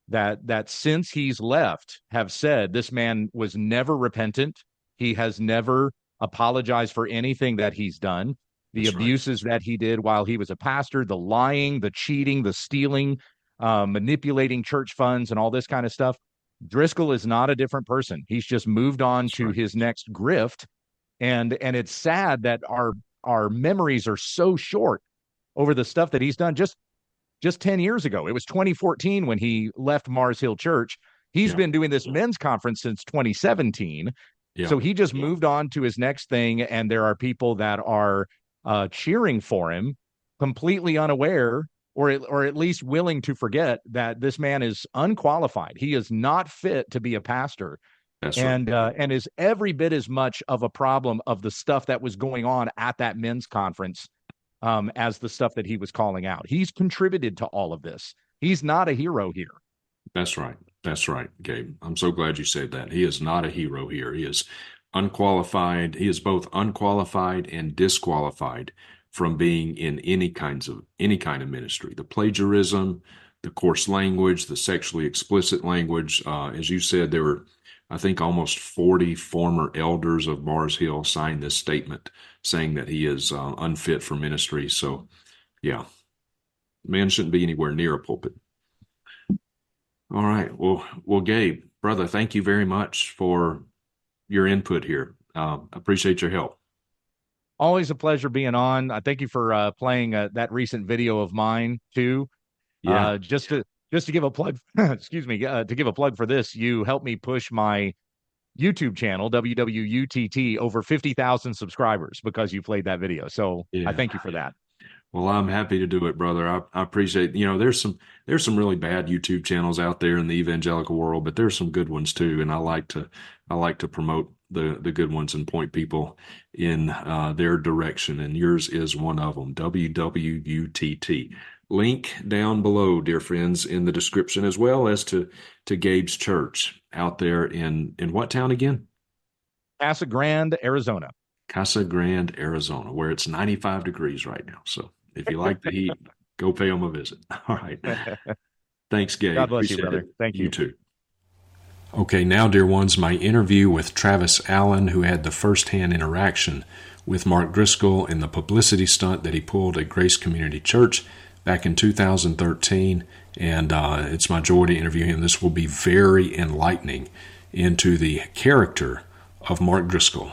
[SPEAKER 4] that that since he's left have said this man was never repentant. He has never apologized for anything that he's done. The That's abuses right. that he did while he was a pastor, the lying, the cheating, the stealing, uh, manipulating church funds and all this kind of stuff. Driscoll is not a different person. He's just moved on That's to right. his next grift. And and it's sad that our our memories are so short over the stuff that he's done just just ten years ago. It was twenty fourteen when he left Mars Hill Church. He's yeah. been doing this men's conference since twenty seventeen. Yeah. So he just yeah. moved on to his next thing. And there are people that are uh, cheering for him, completely unaware or, or at least willing to forget that this man is unqualified. He is not fit to be a pastor. That's and right. uh, and is every bit as much of a problem of the stuff that was going on at that men's conference um, as the stuff that he was calling out. He's contributed to all of this. He's not a hero here.
[SPEAKER 3] That's right. That's right, Gabe. I'm so glad you said that. He is not a hero here. He is unqualified. He is both unqualified and disqualified from being in any kinds of any kind of ministry. The plagiarism, the coarse language, the sexually explicit language. Uh, as you said, there were, I think, almost forty former elders of Mars Hill signed this statement saying that he is uh, unfit for ministry. So, yeah, man shouldn't be anywhere near a pulpit. All right. Well, well, Gabe, brother, thank you very much for your input here. Uh, appreciate your help.
[SPEAKER 4] Always a pleasure being on. I thank you for uh, playing uh, that recent video of mine too. Yeah. Uh, just to just to give a plug, excuse me, uh, to give a plug for this, you helped me push my YouTube channel, W W U T T, over fifty thousand subscribers because you played that video. So yeah. I thank you for that.
[SPEAKER 3] Well, I'm happy to do it, brother. I, I appreciate, you know, there's some, there's some really bad YouTube channels out there in the evangelical world, but there's some good ones too. And I like to, I like to promote the, the good ones and point people in uh, their direction. And yours is one of them, W W U T T. Link down below, dear friends, in the description, as well as to, to Gabe's church out there in, in what town again?
[SPEAKER 4] Casa Grande, Arizona.
[SPEAKER 3] Casa Grande, Arizona, where it's ninety-five degrees right now. So if you like the heat, go pay them a visit. All right. Thanks, Gabe.
[SPEAKER 4] God bless Appreciate you, brother. It. Thank you.
[SPEAKER 3] You too. Okay, now, dear ones, my interview with Travis Allen, who had the firsthand interaction with Mark Driscoll in the publicity stunt that he pulled at Grace Community Church back in two thousand thirteen. And uh, it's my joy to interview him. This will be very enlightening into the character of Mark Driscoll.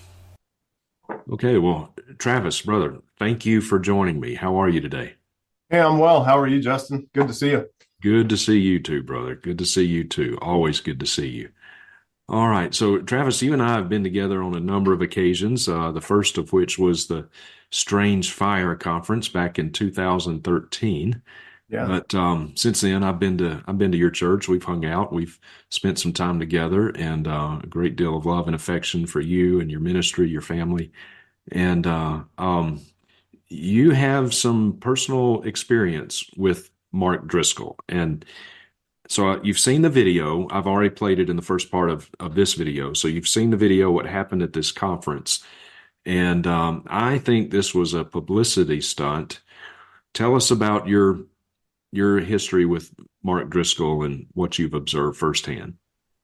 [SPEAKER 3] Okay, well, Travis, brother, thank you for joining me. How are you today?
[SPEAKER 7] Hey, I'm well. How are you, Justin? Good to see you.
[SPEAKER 3] Good to see you too, brother. Good to see you too. Always good to see you. All right. So, Travis, you and I have been together on a number of occasions, uh, the first of which was the Strange Fire Conference back in two thousand thirteen. Yeah. But um, since then, I've been to I've been to your church. We've hung out. We've spent some time together, and uh, a great deal of love and affection for you and your ministry, your family. And uh, um, you have some personal experience with Mark Driscoll. And so uh, you've seen the video. I've already played it in the first part of, of this video. So you've seen the video, what happened at this conference. And um, I think this was a publicity stunt. Tell us about your your history with Mark Driscoll and what you've observed firsthand.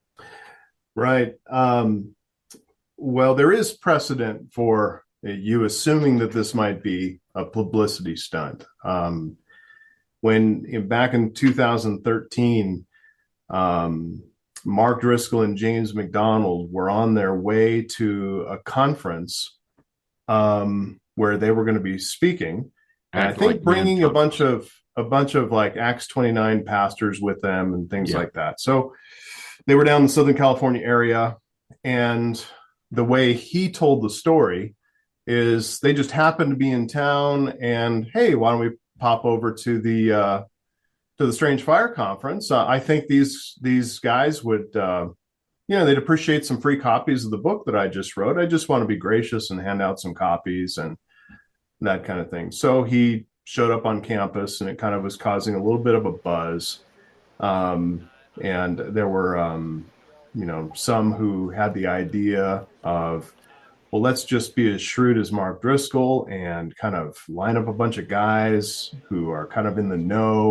[SPEAKER 7] Right. Um, well, there is precedent for you assuming that this might be a publicity stunt. Um, when in, back in two thousand thirteen, um, Mark Driscoll and James MacDonald were on their way to a conference um, where they were going to be speaking. And I think like bringing a bunch of a bunch of like Acts twenty-nine pastors with them and things yeah. like that. So they were down in the Southern California area, and the way he told the story is they just happened to be in town, and hey, why don't we pop over to the uh, to the Strange Fire Conference? Uh, I think these these guys would, uh, you know, they'd appreciate some free copies of the book that I just wrote. I just want to be gracious and hand out some copies and that kind of thing. So he showed up on campus, and it kind of was causing a little bit of a buzz. Um, and there were, um, you know, some who had the idea of, well, let's just be as shrewd as Mark Driscoll and kind of line up a bunch of guys who are kind of in the know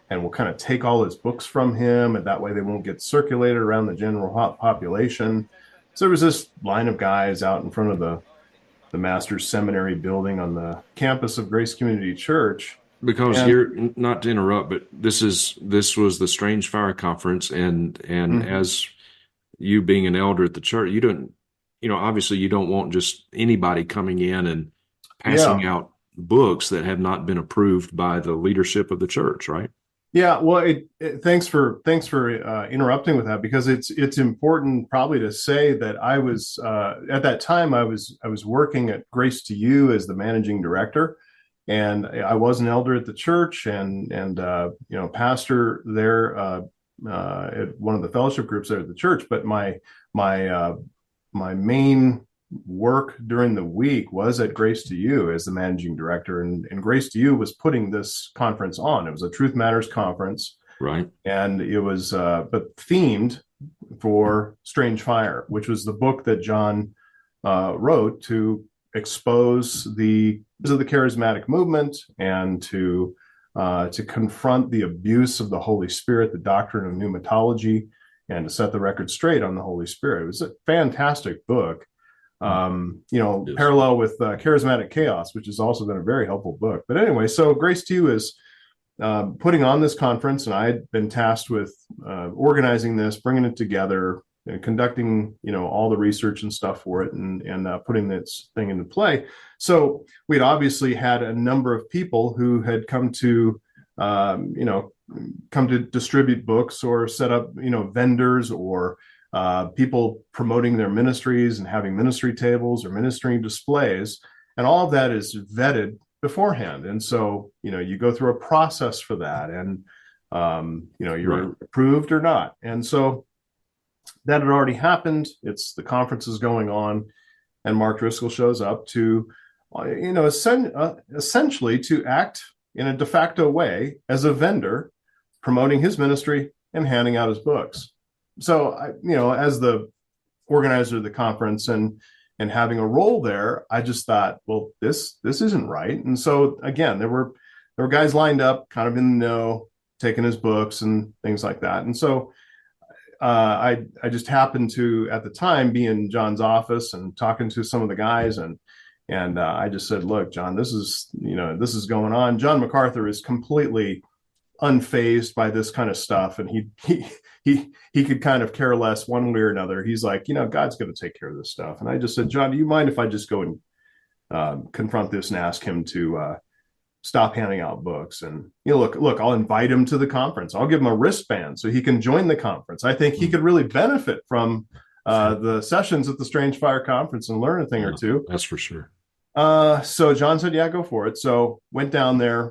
[SPEAKER 7] and we'll kind of take all his books from him, and that way they won't get circulated around the general population. So there was this line of guys out in front of the the Master's Seminary building on the campus of Grace Community Church.
[SPEAKER 3] Because
[SPEAKER 7] and,
[SPEAKER 3] here, not to interrupt, but this is this was the Strange Fire Conference, and and mm-hmm. as you being an elder at the church, you don't, you know, obviously you don't want just anybody coming in and passing yeah. out books that have not been approved by the leadership of the church, right?
[SPEAKER 7] Yeah, well, it, it, thanks for thanks for uh, interrupting with that, because it's it's important probably to say that I was uh, at that time I was I was working at Grace to You as the managing director, and I was an elder at the church and and uh, you know pastor there uh, uh, at one of the fellowship groups there at the church. But my my uh, my main work during the week was at Grace to You as the managing director, and, and Grace to You was putting this conference on. It was a Truth Matters conference,
[SPEAKER 3] right? And
[SPEAKER 7] it was uh, but themed for Strange Fire, which was the book that John uh, wrote to expose the of the charismatic movement and to uh, to confront the abuse of the Holy Spirit, the doctrine of pneumatology, and to set the record straight on the Holy Spirit. It was a fantastic book. Um, you know, yes. parallel with uh, Charismatic Chaos, which has also been a very helpful book. But anyway, so Grace to You is uh, putting on this conference, and I had been tasked with uh, organizing this, bringing it together, and conducting, you know, all the research and stuff for it, and and uh, putting this thing into play. So we'd obviously had a number of people who had come to, um, you know, come to distribute books or set up, you know, vendors or Uh, people promoting their ministries and having ministry tables or ministry displays, and all of that is vetted beforehand. And so, you know, you go through a process for that, and um, you know, you're right. approved or not. And so that had already happened. It's the conference is going on, and Mark Driscoll shows up to, you know, essen- uh, essentially to act in a de facto way as a vendor, promoting his ministry and handing out his books. So, I, you know, as the organizer of the conference and and having a role there, I just thought, well, this this isn't right. And so, again, there were there were guys lined up, kind of in the know, taking his books and things like that. And so, uh, I I just happened to at the time be in John's office and talking to some of the guys, and and uh, I just said, look, John, this is you know this is going on. John MacArthur is completely unfazed by this kind of stuff, and he he. He he could kind of care less one way or another. He's like, you know, God's going to take care of this stuff. And I just said, John, do you mind if I just go and um, confront this and ask him to uh, stop handing out books? And, you know, look, look, I'll invite him to the conference. I'll give him a wristband so he can join the conference. I think he could really benefit from uh, the sessions at the Strange Fire Conference and learn a thing
[SPEAKER 3] yeah,
[SPEAKER 7] or two.
[SPEAKER 3] That's for sure.
[SPEAKER 7] Uh, so John said, yeah, go for it. So went down there,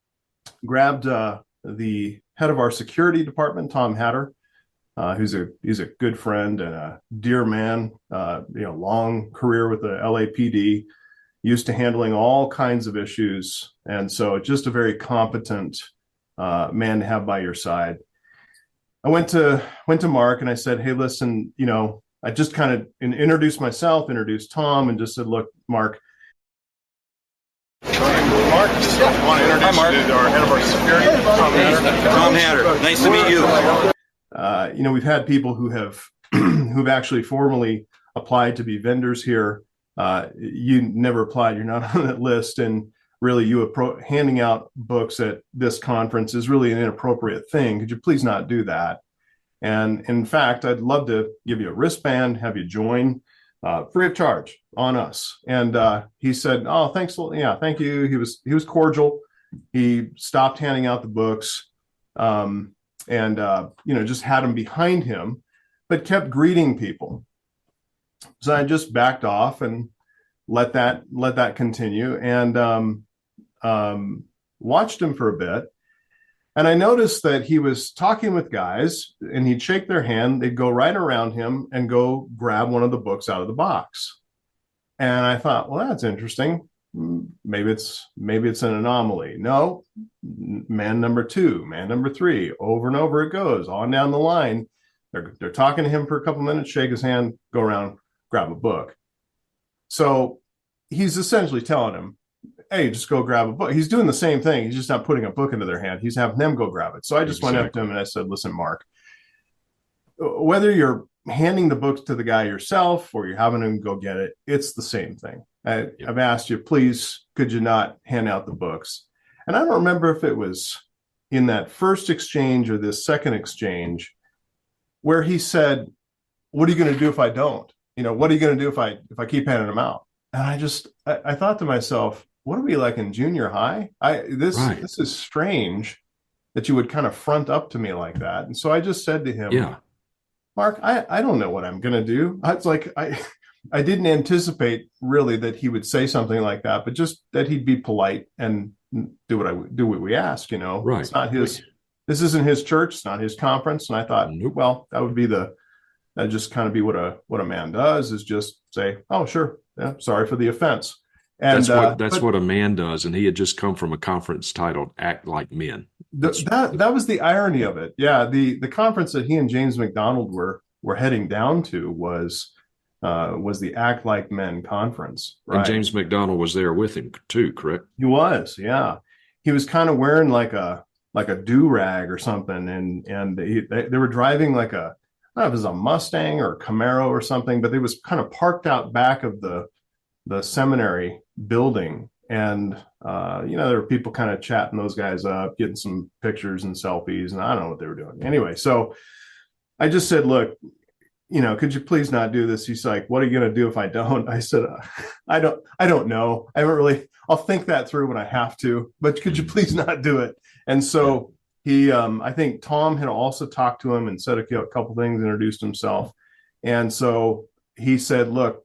[SPEAKER 7] grabbed uh, the head of our security department, Tom Hatter, Uh, who's a he's a good friend and a dear man, uh, you know, long career with the L A P D, used to handling all kinds of issues. And so just a very competent uh, man to have by your side. I went to went to Mark and I said, hey, listen, you know, I just kind of introduced myself, introduced Tom, and just said, look, Mark.
[SPEAKER 8] Mark, just want to introduce Hi, Mark. you to our head of our security, Tom Hatter.
[SPEAKER 9] Tom Hatter, nice to meet you.
[SPEAKER 7] Uh, you know, we've had people who have who've actually formally applied to be vendors here. Uh, you never applied; you're not on that list, and really, you appro- handing out books at this conference is really an inappropriate thing. Could you please not do that? And in fact, I'd love to give you a wristband, have you join, uh, free of charge on us. And uh, he said, "Oh, thanks, yeah, thank you." He was he was cordial. He stopped handing out the books. Um, and, uh, you know, just had him behind him, but kept greeting people. So I just backed off and let that let that continue, and um, um, watched him for a bit. And I noticed that he was talking with guys, and he'd shake their hand. They'd go right around him and go grab one of the books out of the box. And I thought, well, that's interesting. Maybe it's maybe it's an anomaly. No, man number two, man number three, over and over it goes on down the line. They're they're talking to him for a couple minutes, shake his hand, go around, grab a book. So he's essentially telling him, hey, just go grab a book. He's doing the same thing. He's just not putting a book into their hand. He's having them go grab it. So I just exactly. went up to him and I said, listen, Mark, whether you're handing the books to the guy yourself or you're having him go get it, it's the same thing. I, yep. I've asked you, please, could you not hand out the books? And I don't remember if it was in that first exchange or this second exchange where he said, what are you going to do if I don't? You know, what are you going to do if I if I keep handing them out? And I just, I, I thought to myself, what are we like in junior high? I this right. this is strange that you would kind of front up to me like that. And so I just said to him,
[SPEAKER 3] yeah,
[SPEAKER 7] Mark, I, I don't know what I'm going to do. It's like, I, I didn't anticipate really that he would say something like that, but just that he'd be polite and do what I do what we ask, you know,
[SPEAKER 3] right.
[SPEAKER 7] It's not his, this isn't his church. It's not his conference. And I thought, nope. well, that would be the, that just kind of be what a, what a man does is just say, oh, sure. Yeah. Sorry for the offense. And
[SPEAKER 3] that's what,
[SPEAKER 7] uh,
[SPEAKER 3] that's
[SPEAKER 7] but,
[SPEAKER 3] what a man does. And he had just come from a conference titled Act Like Men.
[SPEAKER 7] The, that, that was the irony of it. Yeah. The, the conference that he and James McDonald were, were heading down to was, uh, was the Act Like Men conference. Right?
[SPEAKER 3] And James McDonald was there with him too, correct?
[SPEAKER 7] He was. Yeah. He was kind of wearing like a, like a do-rag or something. And, and he, they, they were driving like a, I don't know if it was a Mustang or a Camaro or something, but it was kind of parked out back of the, the seminary building. And, uh, you know, there were people kind of chatting those guys up, getting some pictures and selfies, and I don't know what they were doing. Anyway, so I just said, look, you know, could you please not do this? He's like, what are you going to do if I don't? I said, uh, I don't, I don't know. I haven't really, I'll think that through when I have to, but could you please not do it? And so he, um, I think Tom had also talked to him and said a couple things, introduced himself. And so he said, look,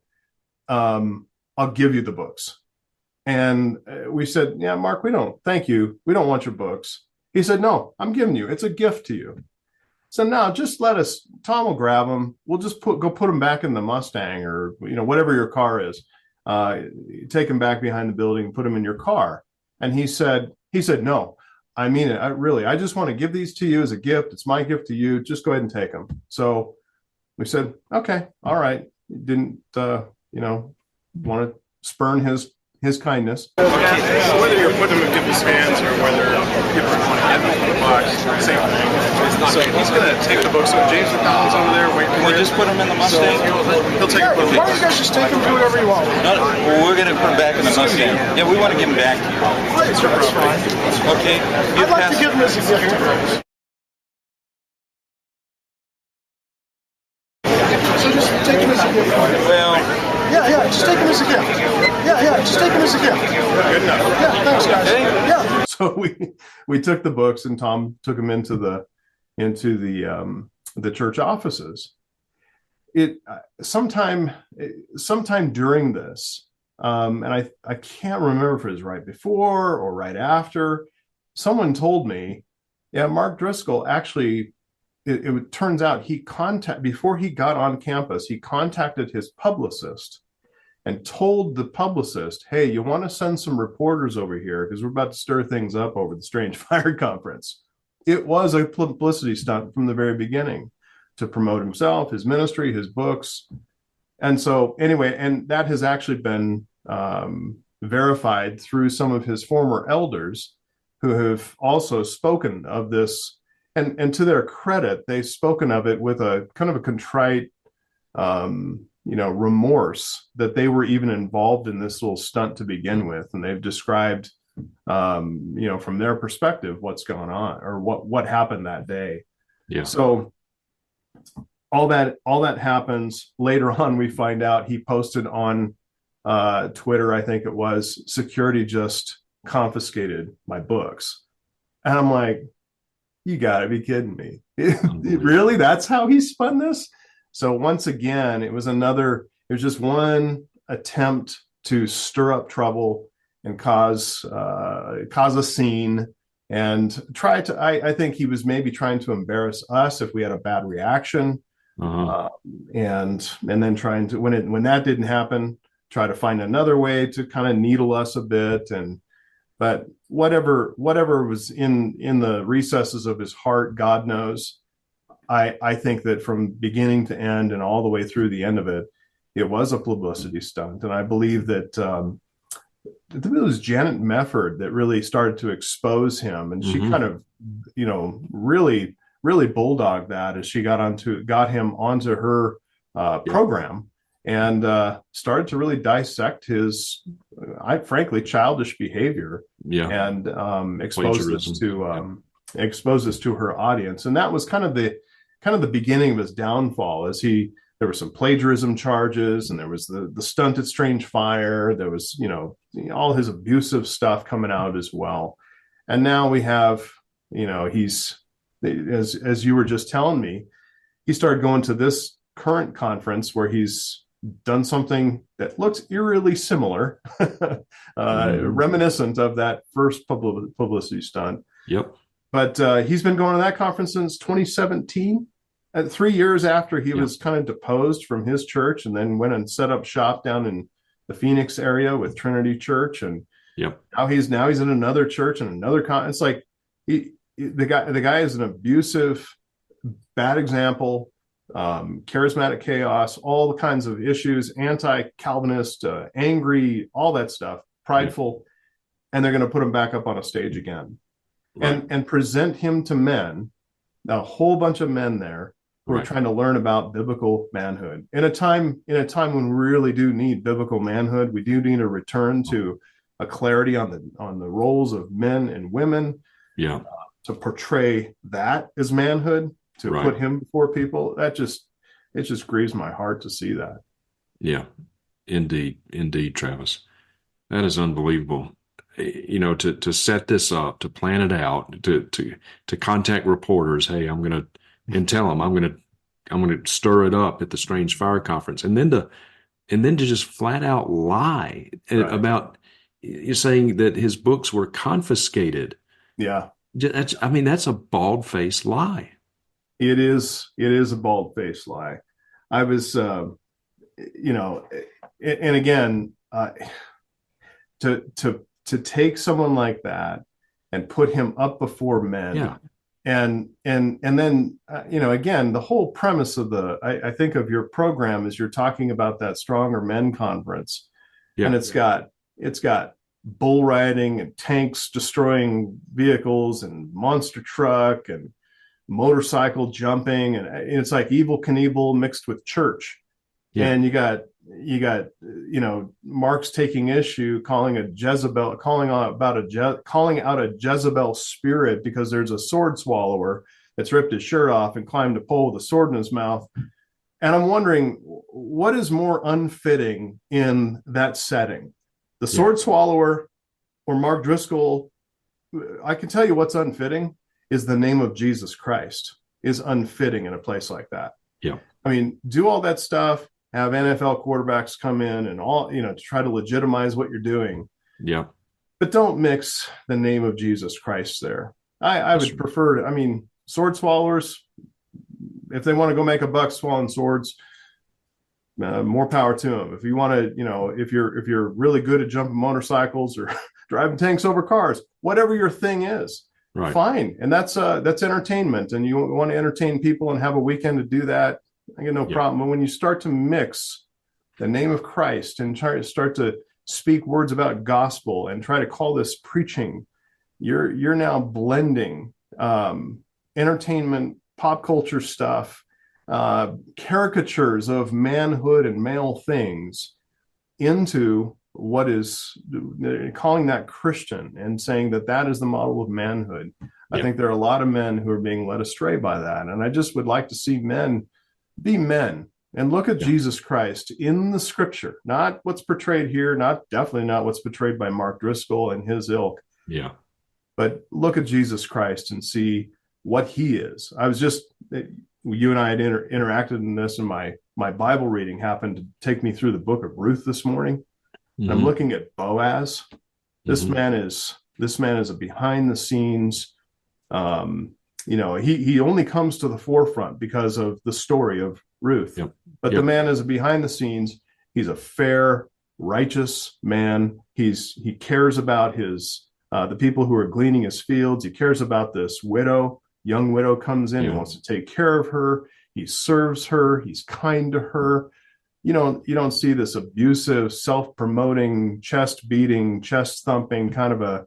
[SPEAKER 7] um, I'll give you the books. And we said, yeah, Mark, we don't, thank you. We don't want your books. He said, no, I'm giving you, it's a gift to you. So now just let us, Tom will grab them. We'll just put, go put them back in the Mustang or, you know, whatever your car is, uh, take them back behind the building, put them in your car. And he said, he said, no, I mean it. I really, I just want to give these to you as a gift. It's my gift to you. Just go ahead and take them. So we said, okay, all right. Didn't, uh, you know, want to spurn his his kindness.
[SPEAKER 8] Okay, so whether you're putting them in people's hands or whether people want to get them in the box, same thing. So he's going to take the books. So James McDonald's over there waiting for
[SPEAKER 9] you. Just put them in the Mustang.
[SPEAKER 8] So he'll, he'll take
[SPEAKER 2] yeah,
[SPEAKER 8] them.
[SPEAKER 2] Why don't you guys just take them, do whatever you want?
[SPEAKER 9] No, well, we're going to put them back in the Mustang. Yeah, we want to give them back to you.
[SPEAKER 2] Right, so that's fine.
[SPEAKER 9] Okay.
[SPEAKER 2] I'd like to give them as a gift to Chris. So just take them as a gift.
[SPEAKER 9] Well,
[SPEAKER 2] yeah, yeah, just take them as a gift. Yeah, yeah, just take them as a gift.
[SPEAKER 8] Good enough.
[SPEAKER 2] Yeah, thanks, guys.
[SPEAKER 9] Okay.
[SPEAKER 2] Yeah.
[SPEAKER 7] So we we took the books and Tom took them into the into the um, the church offices. It uh, sometime sometime during this, um, and I I can't remember if it was right before or right after. Someone told me, yeah, Mark Driscoll actually. It, it turns out he contact before he got on campus, he contacted his publicist and told the publicist, hey, you want to send some reporters over here because we're about to stir things up over the Strange Fire Conference. It was a publicity stunt from the very beginning to promote himself, his ministry, his books. And so anyway, and that has actually been um, verified through some of his former elders who have also spoken of this. And, and to their credit, they've spoken of it with a kind of a contrite, um, you know, remorse that they were even involved in this little stunt to begin with. And they've described, um, you know, from their perspective, what's going on or what, what happened that day.
[SPEAKER 3] Yeah.
[SPEAKER 7] So all that, all that happens. Later on, we find out he posted on uh, Twitter, I think it was, security just confiscated my books. And I'm like, you gotta be kidding me. Really? That's how he spun this? So once again, it was another, it was just one attempt to stir up trouble and cause, uh, cause a scene and try to, I, I think he was maybe trying to embarrass us if we had a bad reaction. Uh-huh. Uh, and, and then trying to, when it, when that didn't happen, try to find another way to kind of needle us a bit. And, but whatever whatever was in in the recesses of his heart, God knows. I I think that from beginning to end and all the way through the end of it, it was a publicity stunt. And I believe that um, I think it was Janet Mefford that really started to expose him, and she
[SPEAKER 3] Mhm.
[SPEAKER 7] kind of, you know, really, really bulldogged that as she got onto got him onto her uh,
[SPEAKER 3] Yeah.
[SPEAKER 7] program, and uh, started to really dissect his, I frankly, childish behavior,
[SPEAKER 3] Yeah.
[SPEAKER 7] and um, expose this
[SPEAKER 3] Plagiarism.
[SPEAKER 7] to um, expose this to her audience, and that was kind of the kind of the beginning of his downfall. As he there were some plagiarism charges, and there was the the stunt at Strange Fire. There was, you know, all his abusive stuff coming out as well, and now we have, you know, he's as as you were just telling me, he started going to this current conference where he's done something that looks eerily similar, uh,
[SPEAKER 3] Mhm.
[SPEAKER 7] reminiscent of that first publi- publicity stunt.
[SPEAKER 3] Yep.
[SPEAKER 7] But uh, he's been going to that conference since twenty seventeen, uh, three years after he
[SPEAKER 3] Yeah.
[SPEAKER 7] was kind of deposed from his church, and then went and set up shop down in the Phoenix area with Trinity Church. And
[SPEAKER 3] Yep.
[SPEAKER 7] now he's now he's in another church and another con. It's like he, he- the guy the guy is an abusive, bad example, um, charismatic chaos, all the kinds of issues, anti-Calvinist, uh, angry, all that stuff, prideful, and they're going to put him back up on a stage again.
[SPEAKER 3] Right.
[SPEAKER 7] and and present him to men, a whole bunch of men there who are
[SPEAKER 3] Right.
[SPEAKER 7] trying to learn about biblical manhood in a time in a time when we really do need biblical manhood. We do need a return to a clarity on the on the roles of men and women,
[SPEAKER 3] Yeah.
[SPEAKER 7] to portray that as manhood, to
[SPEAKER 3] Right.
[SPEAKER 7] put him before people. That just it just grieves my heart to see that.
[SPEAKER 3] Yeah. Indeed. Indeed, Travis. That is unbelievable. You know, to, to set this up, to plan it out, to, to, to contact reporters, hey, I'm going to, and tell them I'm going to, I'm going to stir it up at the Strange Fire Conference. And then to, and then to just flat out lie
[SPEAKER 7] Right.
[SPEAKER 3] about, you're saying that his books were confiscated.
[SPEAKER 7] Yeah.
[SPEAKER 3] That's, I mean, that's a bald-faced lie.
[SPEAKER 7] It is. It is a bald-faced lie. I was, uh, you know, and again, uh, to to to take someone like that and put him up before men,
[SPEAKER 3] Yeah.
[SPEAKER 7] and and and then uh, you know, again, the whole premise of the I, I think of your program is you're talking about that Stronger Men conference,
[SPEAKER 3] Yeah.
[SPEAKER 7] and it's got it's got bull riding and tanks destroying vehicles and monster truck and motorcycle jumping, and it's like Evel Knievel mixed with church.
[SPEAKER 3] Yeah.
[SPEAKER 7] And you got you got you know, Mark's taking issue, calling a Jezebel, calling out about a Je- calling out a Jezebel spirit because there's a sword swallower that's ripped his shirt off and climbed a pole with a sword in his mouth. And I'm wondering, what is more unfitting in that setting, the sword swallower or Mark Driscoll? I can tell you what's unfitting is the name of Jesus Christ is unfitting in a place like that.
[SPEAKER 3] Yeah.
[SPEAKER 7] I mean, do all that stuff, have N F L quarterbacks come in and all, you know, to try to legitimize what you're doing,
[SPEAKER 3] Yeah.
[SPEAKER 7] but don't mix the name of Jesus Christ there. I, I would
[SPEAKER 3] Sure.
[SPEAKER 7] prefer to, I mean, sword swallowers, if they want to go make a buck swallowing swords, uh, more power to them. If you want to, you know, if you're, if you're really good at jumping motorcycles or driving tanks over cars, whatever your thing is,
[SPEAKER 3] Right.
[SPEAKER 7] fine. And that's, uh, that's entertainment. And you want to entertain people and have a weekend to do that, I get no
[SPEAKER 3] Yeah.
[SPEAKER 7] problem. But when you start to mix the name of Christ and try to start to speak words about gospel and try to call this preaching, you're you're now blending um, entertainment, pop culture stuff, uh, caricatures of manhood and male things into what is calling that Christian and saying that that is the model of manhood. I
[SPEAKER 3] Yeah.
[SPEAKER 7] think there are a lot of men who are being led astray by that. And I just would like to see men be men and look at
[SPEAKER 3] Yeah.
[SPEAKER 7] Jesus Christ in the scripture, not what's portrayed here, not definitely not what's portrayed by Mark Driscoll and his ilk,
[SPEAKER 3] Yeah.
[SPEAKER 7] but look at Jesus Christ and see what he is. I was just, you and I had inter- interacted in this, and my, my Bible reading happened to take me through the book of Ruth this morning. And I'm
[SPEAKER 3] Mhm.
[SPEAKER 7] looking at Boaz. This
[SPEAKER 3] Mhm.
[SPEAKER 7] man is, this man is a behind the scenes, um, you know, he, he only comes to the forefront because of the story of Ruth,
[SPEAKER 3] Yep.
[SPEAKER 7] but
[SPEAKER 3] Yep.
[SPEAKER 7] the man is behind the scenes. He's a fair, righteous man. He's, he cares about his, uh, the people who are gleaning his fields. He cares about this widow, young widow comes in,
[SPEAKER 3] Yeah.
[SPEAKER 7] he wants to take care of her. He serves her. He's kind to her. you don't you don't see this abusive, self-promoting, chest beating, chest thumping kind of a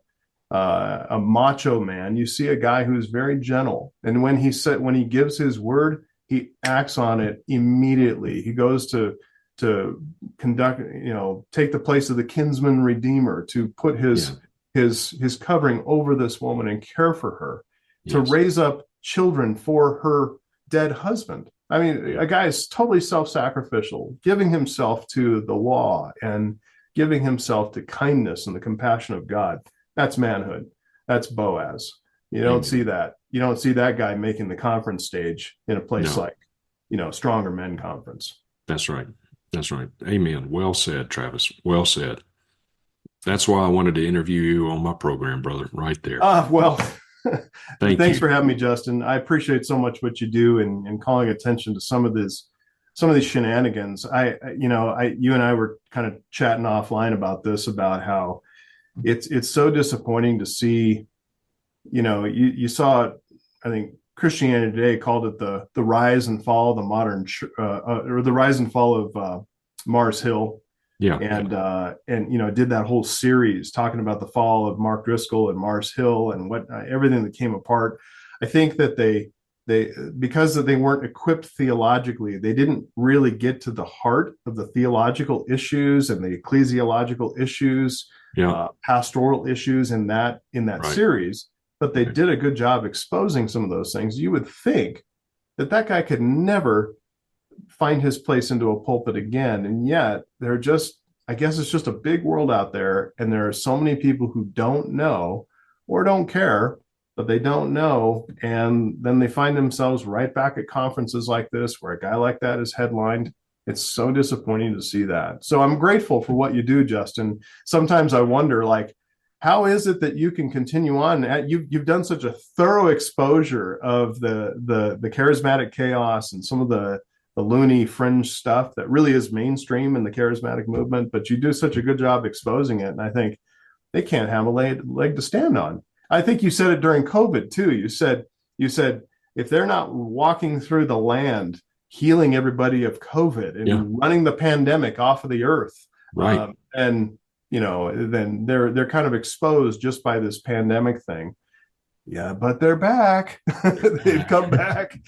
[SPEAKER 7] uh, a macho man. You see a guy who's very gentle, and when he said when he gives his word, he acts on it immediately. He goes to to conduct, you know, take the place of the kinsman redeemer, to put his yeah. his his covering over this woman and care for her, yes. to raise up children for her dead husband. I mean, a guy is totally self-sacrificial, giving himself to the law and giving himself to kindness and the compassion of God. That's manhood. That's Boaz. You don't Amen. see that. You don't see that guy making the conference stage in a place no. like, you know, Stronger Men Conference.
[SPEAKER 3] That's right. That's right. Amen. Well said, Travis. Well said. That's why I wanted to interview you on my program, brother, right there.
[SPEAKER 7] Ah, uh, well,
[SPEAKER 3] Thank
[SPEAKER 7] thanks
[SPEAKER 3] you.
[SPEAKER 7] for having me, Justin. I appreciate so much what you do and, and calling attention to some of this, some of these shenanigans. I, you know, I, you and I were kind of chatting offline about this, about how it's, it's so disappointing to see, you know, you, you saw, I think Christianity Today called it the, the rise and fall of the modern, uh, uh, or the rise and fall of uh, Mars Hill.
[SPEAKER 3] Yeah.
[SPEAKER 7] And, uh, and, you know, did that whole series talking about the fall of Mark Driscoll and Mars Hill and what, uh, everything that came apart. I think that they, they, because they weren't equipped theologically, they didn't really get to the heart of the theological issues and the ecclesiological issues,
[SPEAKER 3] yeah.
[SPEAKER 7] uh, pastoral issues in that, in that
[SPEAKER 3] right.
[SPEAKER 7] series, but they right. did a good job exposing some of those things. You would think that that guy could never find his place into a pulpit again. And yet they're just, I guess it's just a big world out there. And there are so many people who don't know or don't care, but they don't know. And then they find themselves right back at conferences like this, where a guy like that is headlined. It's so disappointing to see that. So I'm grateful for what you do, Justin. Sometimes I wonder, like, how is it that you can continue on? You've, you've done such a thorough exposure of the, the, the charismatic chaos and some of the, the loony fringe stuff that really is mainstream in the charismatic movement, but you do such a good job exposing it. And I think they can't have a leg, leg to stand on. I think you said it during COVID too. You said, you said, if they're not walking through the land, healing everybody of COVID and
[SPEAKER 3] yeah.
[SPEAKER 7] running the pandemic off of the earth,
[SPEAKER 3] right.
[SPEAKER 7] um, and, you know, then they're, they're kind of exposed just by this pandemic thing. Yeah, but they're back. They've come back,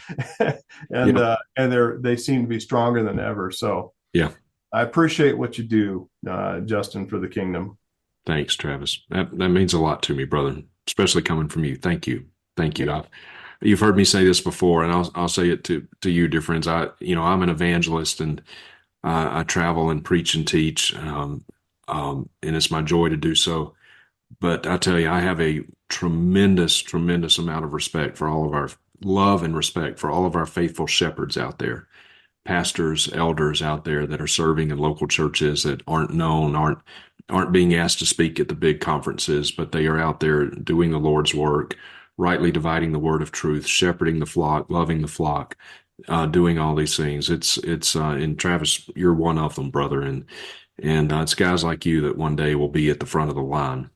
[SPEAKER 7] and
[SPEAKER 3] yeah.
[SPEAKER 7] uh, and they're they seem to be stronger than ever. So
[SPEAKER 3] yeah,
[SPEAKER 7] I appreciate what you do, uh, Justin, for the kingdom.
[SPEAKER 3] Thanks, Travis. That that means a lot to me, brother, especially coming from you. Thank you, thank you. I've, you've heard me say this before, and I'll I'll say it to to you, dear friends. I you know I'm an evangelist, and uh, I travel and preach and teach, um, um, and it's my joy to do so. But I tell you, I have a tremendous, tremendous amount of respect for all of our love and respect for all of our faithful shepherds out there, pastors, elders out there that are serving in local churches that aren't known, aren't aren't being asked to speak at the big conferences, but they are out there doing the Lord's work, rightly dividing the word of truth, shepherding the flock, loving the flock, uh, doing all these things. It's it's uh, and Travis, you're one of them, brother, and and uh, it's guys like you that one day will be at the front of the line.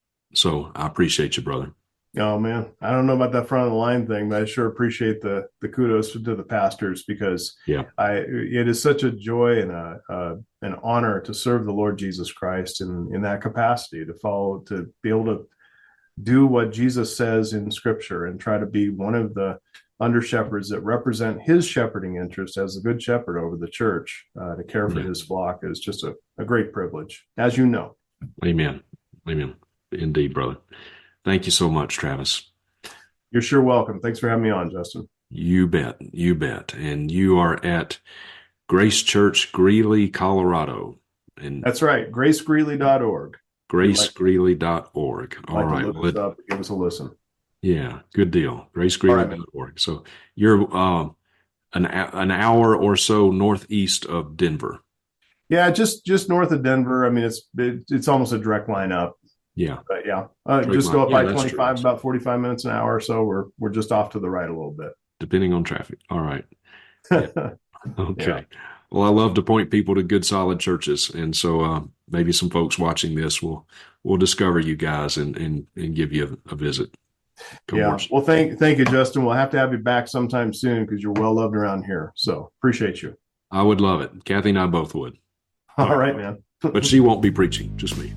[SPEAKER 3] So I appreciate you, brother.
[SPEAKER 7] Oh man, I don't know about that front of the line thing, but I sure appreciate the the kudos to the pastors, because
[SPEAKER 3] yeah,
[SPEAKER 7] I it is such a joy and a, a an honor to serve the Lord Jesus Christ in in that capacity, to follow, to be able to do what Jesus says in Scripture and try to be one of the under shepherds that represent His shepherding interest as the good shepherd over the church, uh, to care for yeah. His flock is just a, a great privilege, as you know.
[SPEAKER 3] Amen. Amen. Indeed, brother. Thank you so much, Travis.
[SPEAKER 7] You're sure welcome. Thanks for having me on, Justin.
[SPEAKER 3] You bet. You bet. And you are at Grace Church, Greeley, Colorado. And
[SPEAKER 7] that's right. grace greeley dot org.
[SPEAKER 3] grace greeley dot org.
[SPEAKER 7] Like,
[SPEAKER 3] All right.
[SPEAKER 7] Well, it, up, give us a listen.
[SPEAKER 3] Yeah, good deal. grace greeley dot org. Right. So you're uh, an an hour or so northeast of Denver.
[SPEAKER 7] Yeah, just just north of Denver. I mean, it's it, it's almost a direct line up.
[SPEAKER 3] Yeah,
[SPEAKER 7] but yeah, uh, just go up yeah, by twenty-five, about forty-five minutes an hour or so. We're we're just off to the right a little bit,
[SPEAKER 3] depending on traffic. All right. Yeah. Okay. Yeah. Well, I love to point people to good, solid churches, and so uh, maybe some folks watching this will will discover you guys and and, and give you a, a visit. Come
[SPEAKER 7] yeah.
[SPEAKER 3] Worship.
[SPEAKER 7] Well, thank thank you, Justin. We'll have to have you back sometime soon because you're well loved around here. So appreciate you.
[SPEAKER 3] I would love it. Kathy and I both would.
[SPEAKER 7] All right, man.
[SPEAKER 3] But she won't be preaching, just me.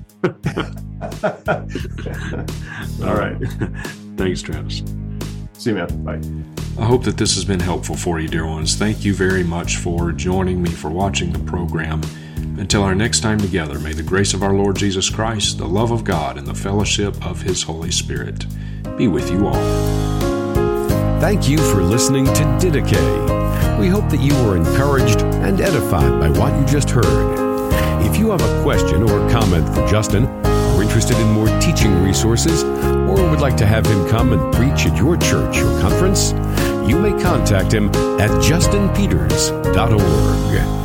[SPEAKER 7] All right.
[SPEAKER 3] Thanks, Travis.
[SPEAKER 7] See you, man. Bye.
[SPEAKER 3] I hope that this has been helpful for you, dear ones. Thank you very much for joining me, for watching the program. Until our next time together, may the grace of our Lord Jesus Christ, the love of God, and the fellowship of His Holy Spirit be with you all.
[SPEAKER 1] Thank you for listening to Didache. We hope that you were encouraged and edified by what you just heard. If you have a question or comment for Justin, are interested in more teaching resources, or would like to have him come and preach at your church or conference, you may contact him at justin peters dot org.